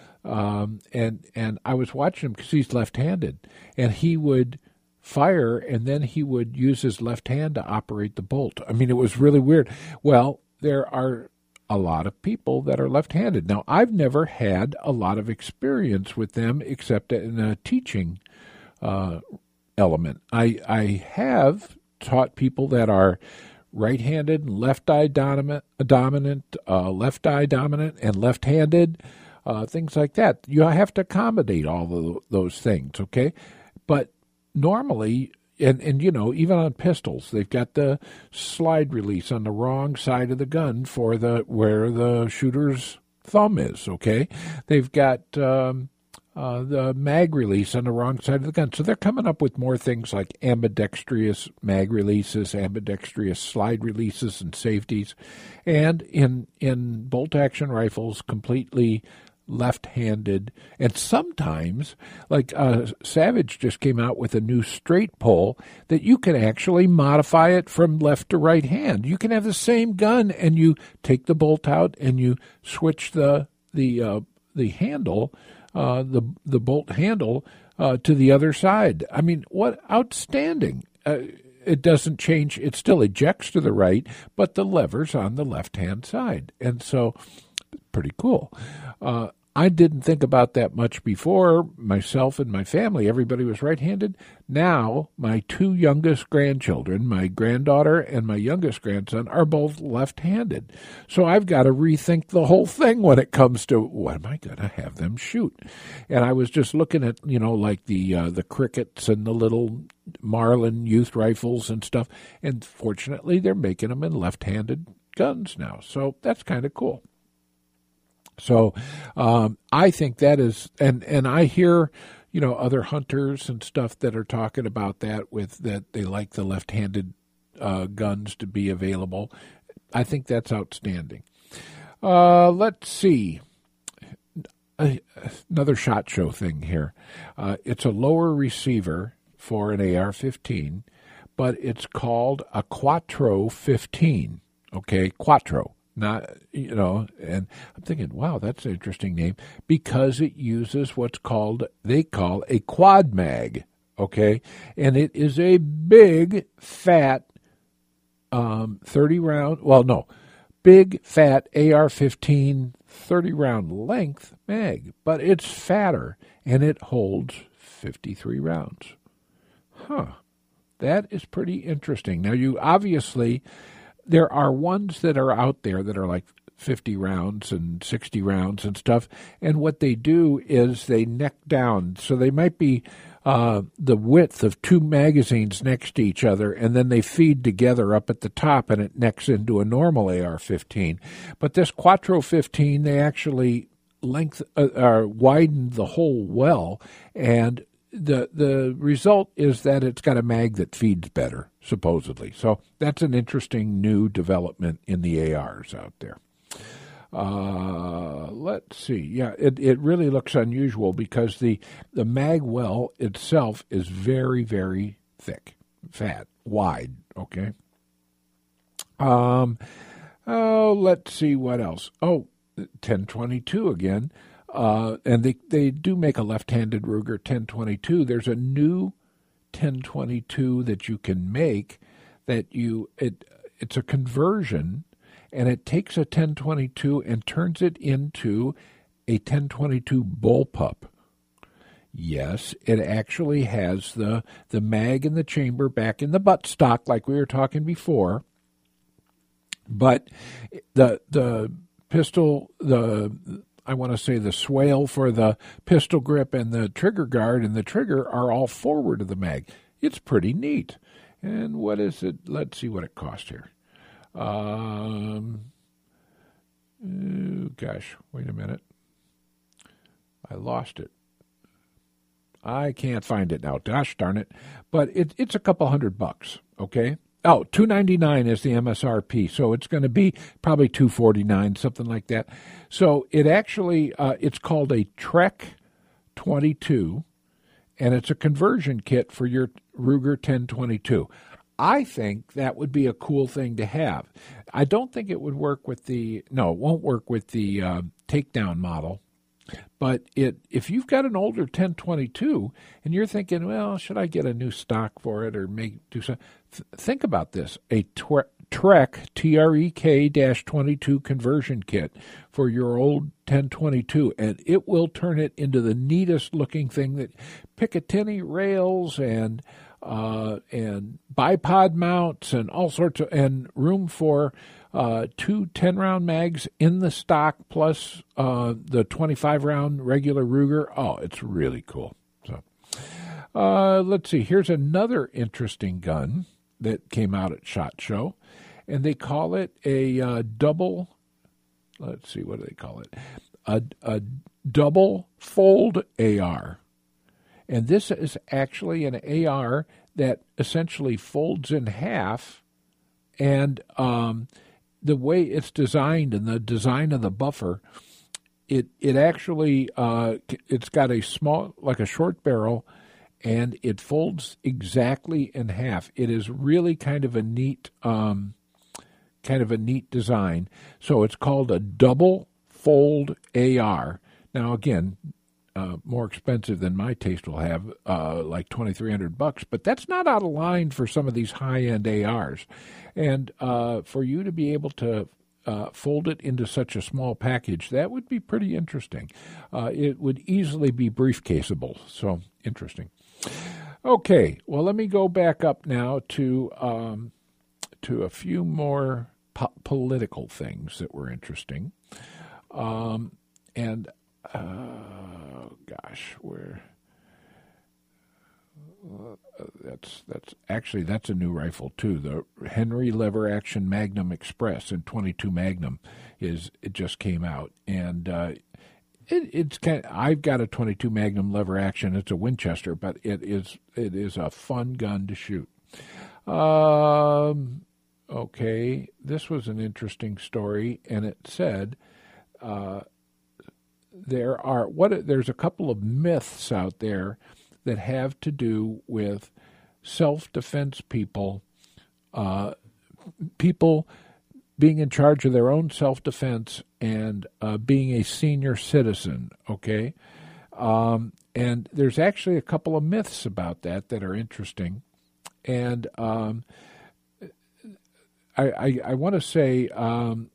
Um, and and I was watching him because he's left-handed, and he would fire, and then he would use his left hand to operate the bolt. I mean, it was really weird. Well, there are a lot of people that are left-handed. Now, I've never had a lot of experience with them except in a teaching uh, element. I I have taught people that are right-handed, left eye dominant, dominant uh, left eye dominant, and left-handed, uh, things like that. You have to accommodate all of those things, okay? But normally, and, and you know, even on pistols, they've got the slide release on the wrong side of the gun for the where the shooter's thumb is, okay? They've got um, uh, the mag release on the wrong side of the gun. So they're coming up with more things like ambidextrous mag releases, ambidextrous slide releases and safeties, and in in bolt-action rifles, completely left-handed. And sometimes, like uh, Savage just came out with a new straight pull that you can actually modify it from left to right hand. You can have the same gun and you take the bolt out and you switch the the uh, the handle, uh, the the bolt handle uh, to the other side. I mean, what outstanding! Uh, it doesn't change. It still ejects to the right, but the lever's on the left-hand side, and so pretty cool. Uh, I didn't think about that much before. Myself and my family, everybody was right-handed. Now, my two youngest grandchildren, my granddaughter and my youngest grandson, are both left-handed. So I've got to rethink the whole thing when it comes to what am I going to have them shoot. And I was just looking at, you know, like the uh, the crickets and the little Marlin youth rifles and stuff. And fortunately, they're making them in left-handed guns now. So that's kind of cool. So um, I think that is, and, and I hear, you know, other hunters and stuff that are talking about that with that they like the left-handed uh, guns to be available. I think that's outstanding. Uh, let's see. Another SHOT Show thing here. Uh, it's a lower receiver for an A R fifteen, but it's called a Quattro fifteen. Okay, Quattro. Not, you know, and I'm thinking, wow, that's an interesting name because it uses what's called, they call a quad mag, okay? And it is a big, fat um, thirty round, well, no, big, fat A R fifteen thirty round length mag, but it's fatter and it holds fifty-three rounds. Huh. That is pretty interesting. Now, you obviously... There are ones that are out there that are like fifty rounds and sixty rounds and stuff, and what they do is they neck down. So they might be uh, the width of two magazines next to each other, and then they feed together up at the top, and it necks into a normal A R fifteen. But this Quattro fifteen, they actually length uh, uh, widen the hole well, and The the result is that it's got a mag that feeds better, supposedly. So that's an interesting new development in the A Rs out there. Uh, let's see. Yeah, it, it really looks unusual because the, the mag well itself is very, very thick, fat, wide, okay? Um. Oh, let's see what else. Oh, ten twenty-two again. Uh, and they, they do make a left-handed Ruger ten twenty-two. There's a new ten twenty-two that you can make that you it it's a conversion, and it takes a ten twenty-two and turns it into a ten twenty-two bullpup. Yes, it actually has the the mag in the chamber back in the buttstock like we were talking before, but the the pistol the I want to say the swale for the pistol grip and the trigger guard and the trigger are all forward of the mag. It's pretty neat. And what is it? Let's see what it cost here. Um, oh gosh, wait a minute. I lost it. I can't find it now. Gosh darn it. But it, it's a couple hundred bucks, okay? Oh, two ninety-nine is the M S R P, so it's going to be probably two forty-nine, something like that. So it actually, uh, it's called a Trek twenty-two, and it's a conversion kit for your Ruger ten twenty-two. I think that would be a cool thing to have. I don't think it would work with the, no, it won't work with the uh, takedown model. But it, if you've got an older ten twenty-two and you're thinking, well, should I get a new stock for it or make do something? Th- think about this: a tw- Trek T R E K twenty-two conversion kit for your old ten twenty-two, and it will turn it into the neatest looking thing. That Picatinny rails and uh, and bipod mounts and all sorts of, and room for Uh, two ten-round mags in the stock, plus uh, the twenty-five round regular Ruger. Oh, it's really cool. So, uh, let's see. Here's another interesting gun that came out at SHOT Show, and they call it a uh, double. Let's see, what do they call it? A, a double fold A R, and this is actually an A R that essentially folds in half, and um, the way it's designed and the design of the buffer, it it actually uh, it's got a small, like a short barrel, and it folds exactly in half. It is really kind of a neat um, kind of a neat design. So it's called a double fold A R. Now again, uh, more expensive than my taste will have, uh, like twenty-three hundred bucks, but that's not out of line for some of these high-end A Rs. And uh, for you to be able to uh, fold it into such a small package, that would be pretty interesting. Uh, it would easily be briefcaseable, so interesting. Okay, well, let me go back up now to um, to a few more po- political things that were interesting. Um, and, uh, gosh, where... Uh, that's that's actually that's a new rifle too. The Henry Lever Action Magnum Express in twenty-two Magnum is it just came out, and uh, it, it's kind of, I've got a twenty-two Magnum Lever Action. It's a Winchester, but it is it is a fun gun to shoot. Um, okay, this was an interesting story, and it said uh, there are what there's a couple of myths out there that have to do with self-defense people, uh, people being in charge of their own self-defense and uh, being a senior citizen, okay? Um, and there's actually a couple of myths about that that are interesting. And um, I, I, I want to say, um,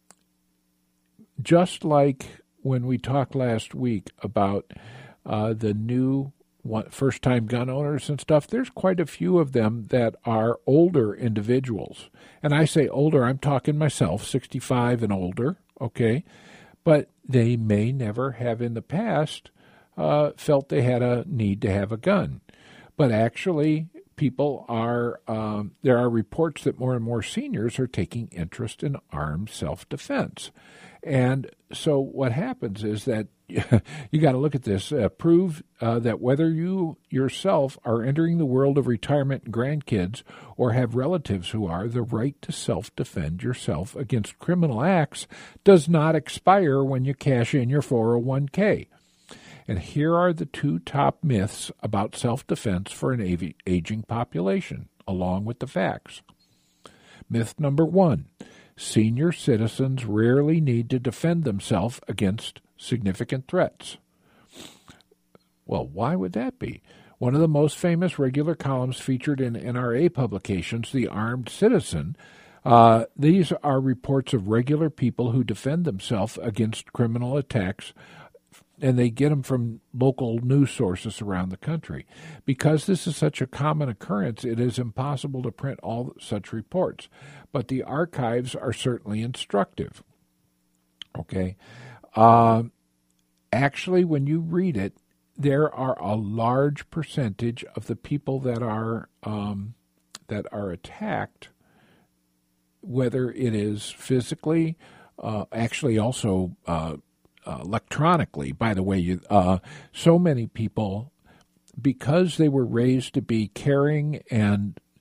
just like when we talked last week about uh, the new first-time gun owners and stuff, there's quite a few of them that are older individuals. And I say older, I'm talking myself, sixty-five and older, okay? But they may never have in the past uh, felt they had a need to have a gun. But actually, people are, um, there are reports that more and more seniors are taking interest in armed self-defense. And so what happens is that you got to look at this, uh, prove uh, that whether you yourself are entering the world of retirement and grandkids or have relatives who are, the right to self-defend yourself against criminal acts does not expire when you cash in your four oh one k. And here are the two top myths about self-defense for an av- aging population, along with the facts. Myth number one, senior citizens rarely need to defend themselves against significant threats. Well, why would that be? One of the most famous regular columns featured in N R A publications, The Armed Citizen, uh, these are reports of regular people who defend themselves against criminal attacks, and they get them from local news sources around the country. Because this is such a common occurrence, it is impossible to print all such reports. But the archives are certainly instructive. Okay? Uh, actually, when you read it, there are a large percentage of the people that are um, that are attacked, whether it is physically, uh, actually also uh, uh, electronically. By the way, you, uh, so many people, because they were raised to be caring and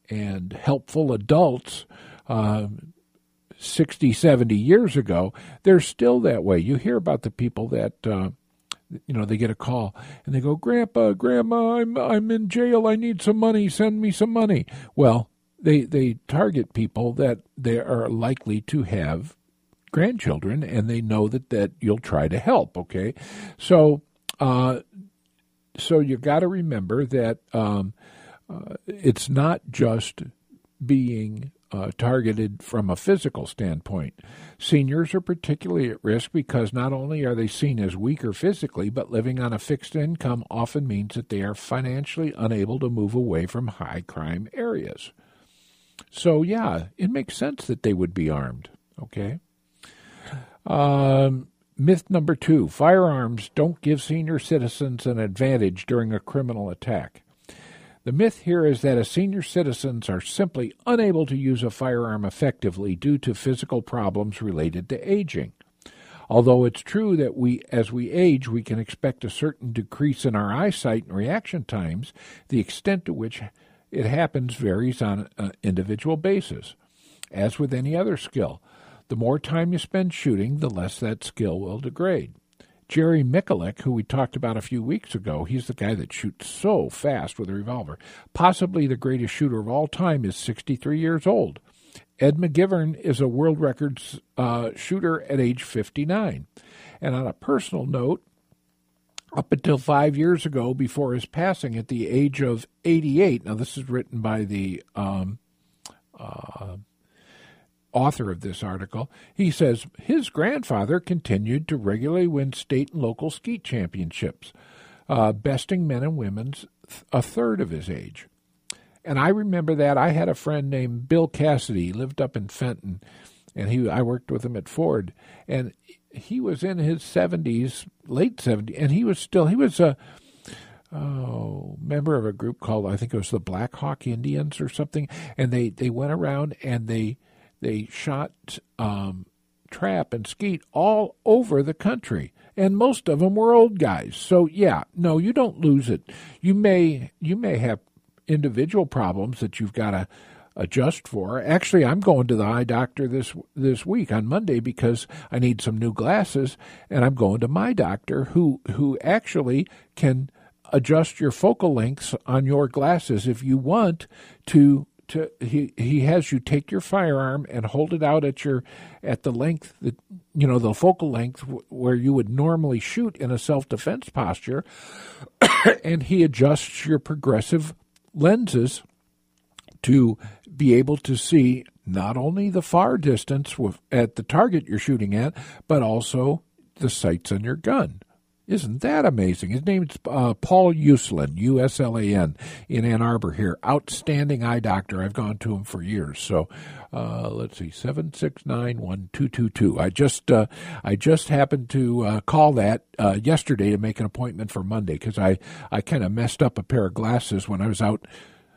and helpful adults uh, sixty, seventy years ago, they're still that way. You hear about the people that, uh, you know, they get a call and they go, Grandpa, Grandma, I'm I'm in jail. I need some money. Send me some money. Well, they they target people that they are likely to have grandchildren, and they know that, that you'll try to help, okay? So uh, so you got to remember that um, uh, it's not just being Uh, targeted from a physical standpoint. Seniors are particularly at risk because not only are they seen as weaker physically, but living on a fixed income often means that they are financially unable to move away from high crime areas. So, yeah, it makes sense that they would be armed, okay? Um, myth number two, firearms don't give senior citizens an advantage during a criminal attack. The myth here is that as senior citizens are simply unable to use a firearm effectively due to physical problems related to aging. Although it's true that we, as we age, we can expect a certain decrease in our eyesight and reaction times, the extent to which it happens varies on an individual basis. As with any other skill, the more time you spend shooting, the less that skill will degrade. Jerry Mikulik, who we talked about a few weeks ago, he's the guy that shoots so fast with a revolver. Possibly the greatest shooter of all time is sixty-three years old. Ed McGivern is a world records uh, shooter at age fifty-nine. And on a personal note, up until five years ago, before his passing at the age of eighty-eight, now this is written by the um, uh, author of this article, he says his grandfather continued to regularly win state and local skeet championships, uh, besting men and women a third of his age. And I remember that. I had a friend named Bill Cassidy. He lived up in Fenton, and he I worked with him at Ford. And he was in his seventies, late seventies, and he was still, he was a oh, member of a group called, I think it was the Black Hawk Indians or something, and they, they went around and they They shot um, trap and skeet all over the country, and most of them were old guys. So yeah, no, you don't lose it. You may you may have individual problems that you've got to adjust for. Actually, I'm going to the eye doctor this this week on Monday because I need some new glasses, and I'm going to my doctor who who actually can adjust your focal lengths on your glasses if you want to. To, he he has you take your firearm and hold it out at your at the length that you know the focal length w- where you would normally shoot in a self-defense posture, and he adjusts your progressive lenses to be able to see not only the far distance with, at the target you're shooting at, but also the sights on your gun. Isn't that amazing? His name's uh, Paul Uslan, U S L A N, in Ann Arbor here. Outstanding eye doctor. I've gone to him for years. So uh, let's see, seven six nine, one two two two. I just uh, I just happened to uh, call that uh, yesterday to make an appointment for Monday because I, I kind of messed up a pair of glasses when I was out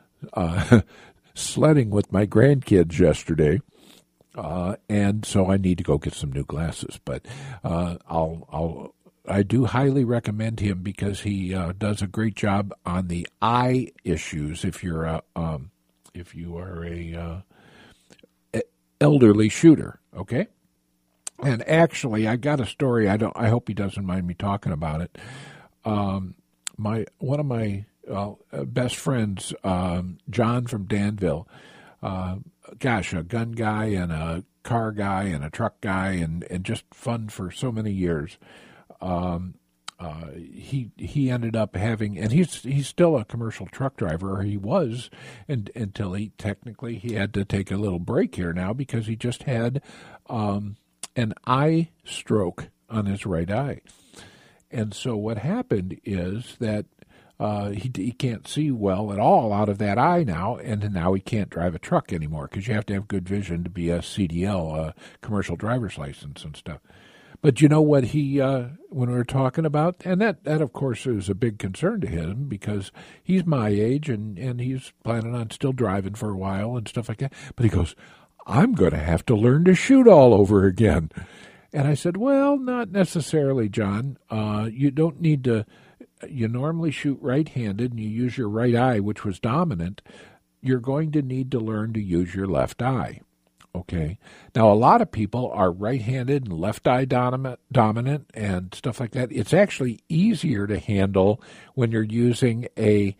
uh, sledding with my grandkids yesterday. Uh, and so I need to go get some new glasses. But uh, I'll I'll... I do highly recommend him because he uh, does a great job on the eye issues. If you're a, um, if you are a uh, elderly shooter, okay. And actually, I got a story. I don't. I hope he doesn't mind me talking about it. Um, my one of my uh, best friends, um, John from Danville. Uh, gosh, a gun guy and a car guy and a truck guy, and, and just fun for so many years. Um, uh, he he ended up having, and he's he's still a commercial truck driver, or he was, and until he technically he had to take a little break here now because he just had um, an eye stroke on his right eye, and so what happened is that uh, he he can't see well at all out of that eye now, and now he can't drive a truck anymore because you have to have good vision to be a C D L, a commercial driver's license and stuff. But you know what he, uh, when we were talking about, and that, that of course is a big concern to him because he's my age and, and he's planning on still driving for a while and stuff like that. But he goes, I'm going to have to learn to shoot all over again. And I said, well, not necessarily, John. Uh, you don't need to, you normally shoot right-handed and you use your right eye, which was dominant. you're going to need to learn to use your left eye. Okay. Now, a lot of people are right-handed and left eye dominant, dominant and stuff like that. It's actually easier to handle when you're using a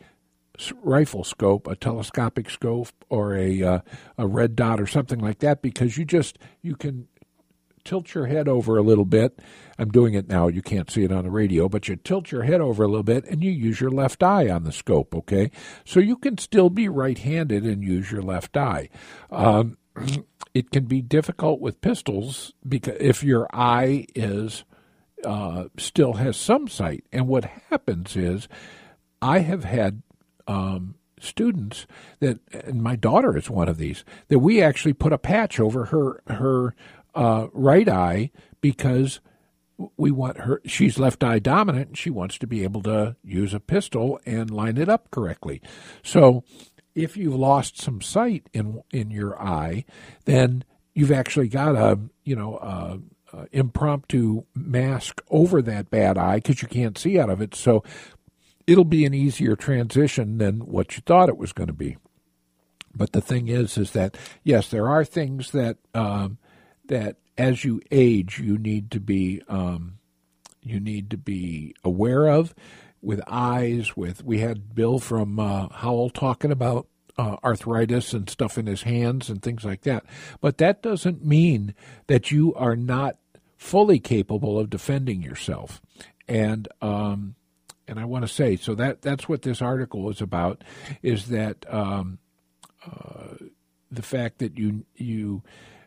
rifle scope, a telescopic scope, or a uh, a red dot or something like that, because you just you can tilt your head over a little bit. I'm doing it now. You can't see it on the radio, but you tilt your head over a little bit and you use your left eye on the scope. Okay, so you can still be right-handed and use your left eye. Um, It can be difficult with pistols because if your eye is uh, still has some sight. And what happens is I have had um, students that, and my daughter is one of these, that we actually put a patch over her her uh, right eye because we want her, she's left eye dominant, and she wants to be able to use a pistol and line it up correctly. So if you've lost some sight in in your eye, then you've actually got a you know a, a impromptu mask over that bad eye because you can't see out of it. So it'll be an easier transition than what you thought it was going to be. But the thing is, is that yes, there are things that um, that as you age, you need to be um, you need to be aware of. With eyes, with we had Bill from uh, Howell talking about uh, arthritis and stuff in his hands and things like that. But that doesn't mean that you are not fully capable of defending yourself. And um, and I want to say, so that that's what this article is about, is that um, uh, the fact that you you.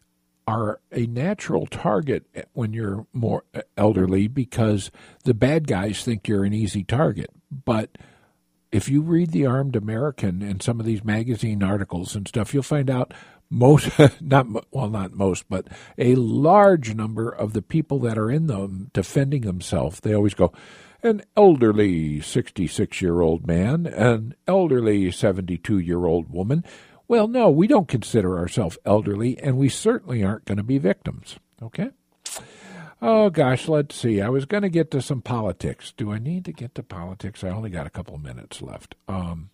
are a natural target when you're more elderly because the bad guys think you're an easy target. But if you read The Armed American and some of these magazine articles and stuff, you'll find out most, not well, not most, but a large number of the people that are in them defending themselves, they always go, an elderly sixty-six-year-old man, an elderly seventy-two-year-old woman. Well, no, we don't consider ourselves elderly, and we certainly aren't going to be victims, okay? Oh, gosh, let's see. I was going to get to some politics. Do I need to get to politics? I only got a couple minutes left. Um,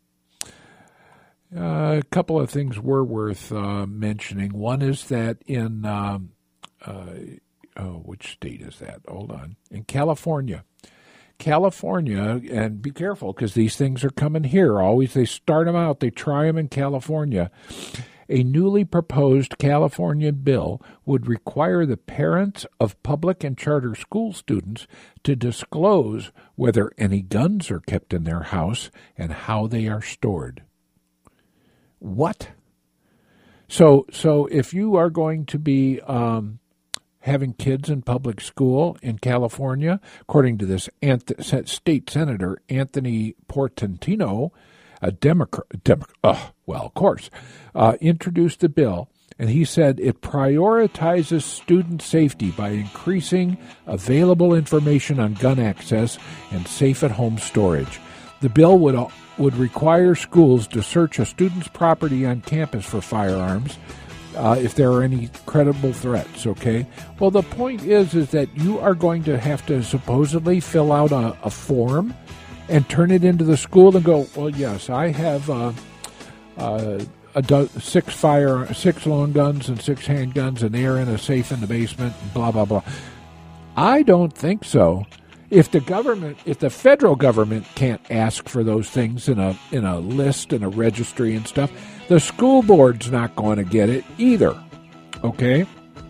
uh, a couple of things were worth uh, mentioning. One is that in, um, uh, oh, which state is that? Hold on. In California. California, and be careful because these things are coming here. Always they start them out, they try them in California. A newly proposed California bill would require the parents of public and charter school students to disclose whether any guns are kept in their house and how they are stored. What? So, so if you are going to be um, having kids in public school in California, according to this Anth- state senator, Anthony Portantino, a Democrat, Demo- uh, well, of course, uh, introduced the bill, and he said it prioritizes student safety by increasing available information on gun access and safe-at-home storage. The bill would uh, would require schools to search a student's property on campus for firearms, Uh, if there are any credible threats, okay? Well, the point is is that you are going to have to supposedly fill out a, a form and turn it into the school and go, well, yes, I have uh, uh, a do- six fire, six long guns and six handguns, and they're in a safe in the basement, and blah, blah, blah. I don't think so. If the government, if the federal government can't ask for those things in a in a list and a registry and stuff, the school board's not going to get it either. Okay?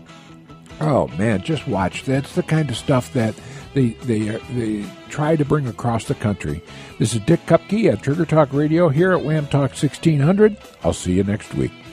Oh man, just watch. That's the kind of stuff that they they they try to bring across the country. This is Dick Kupke at Trigger Talk Radio here at Wham Talk sixteen hundred. I'll see you next week.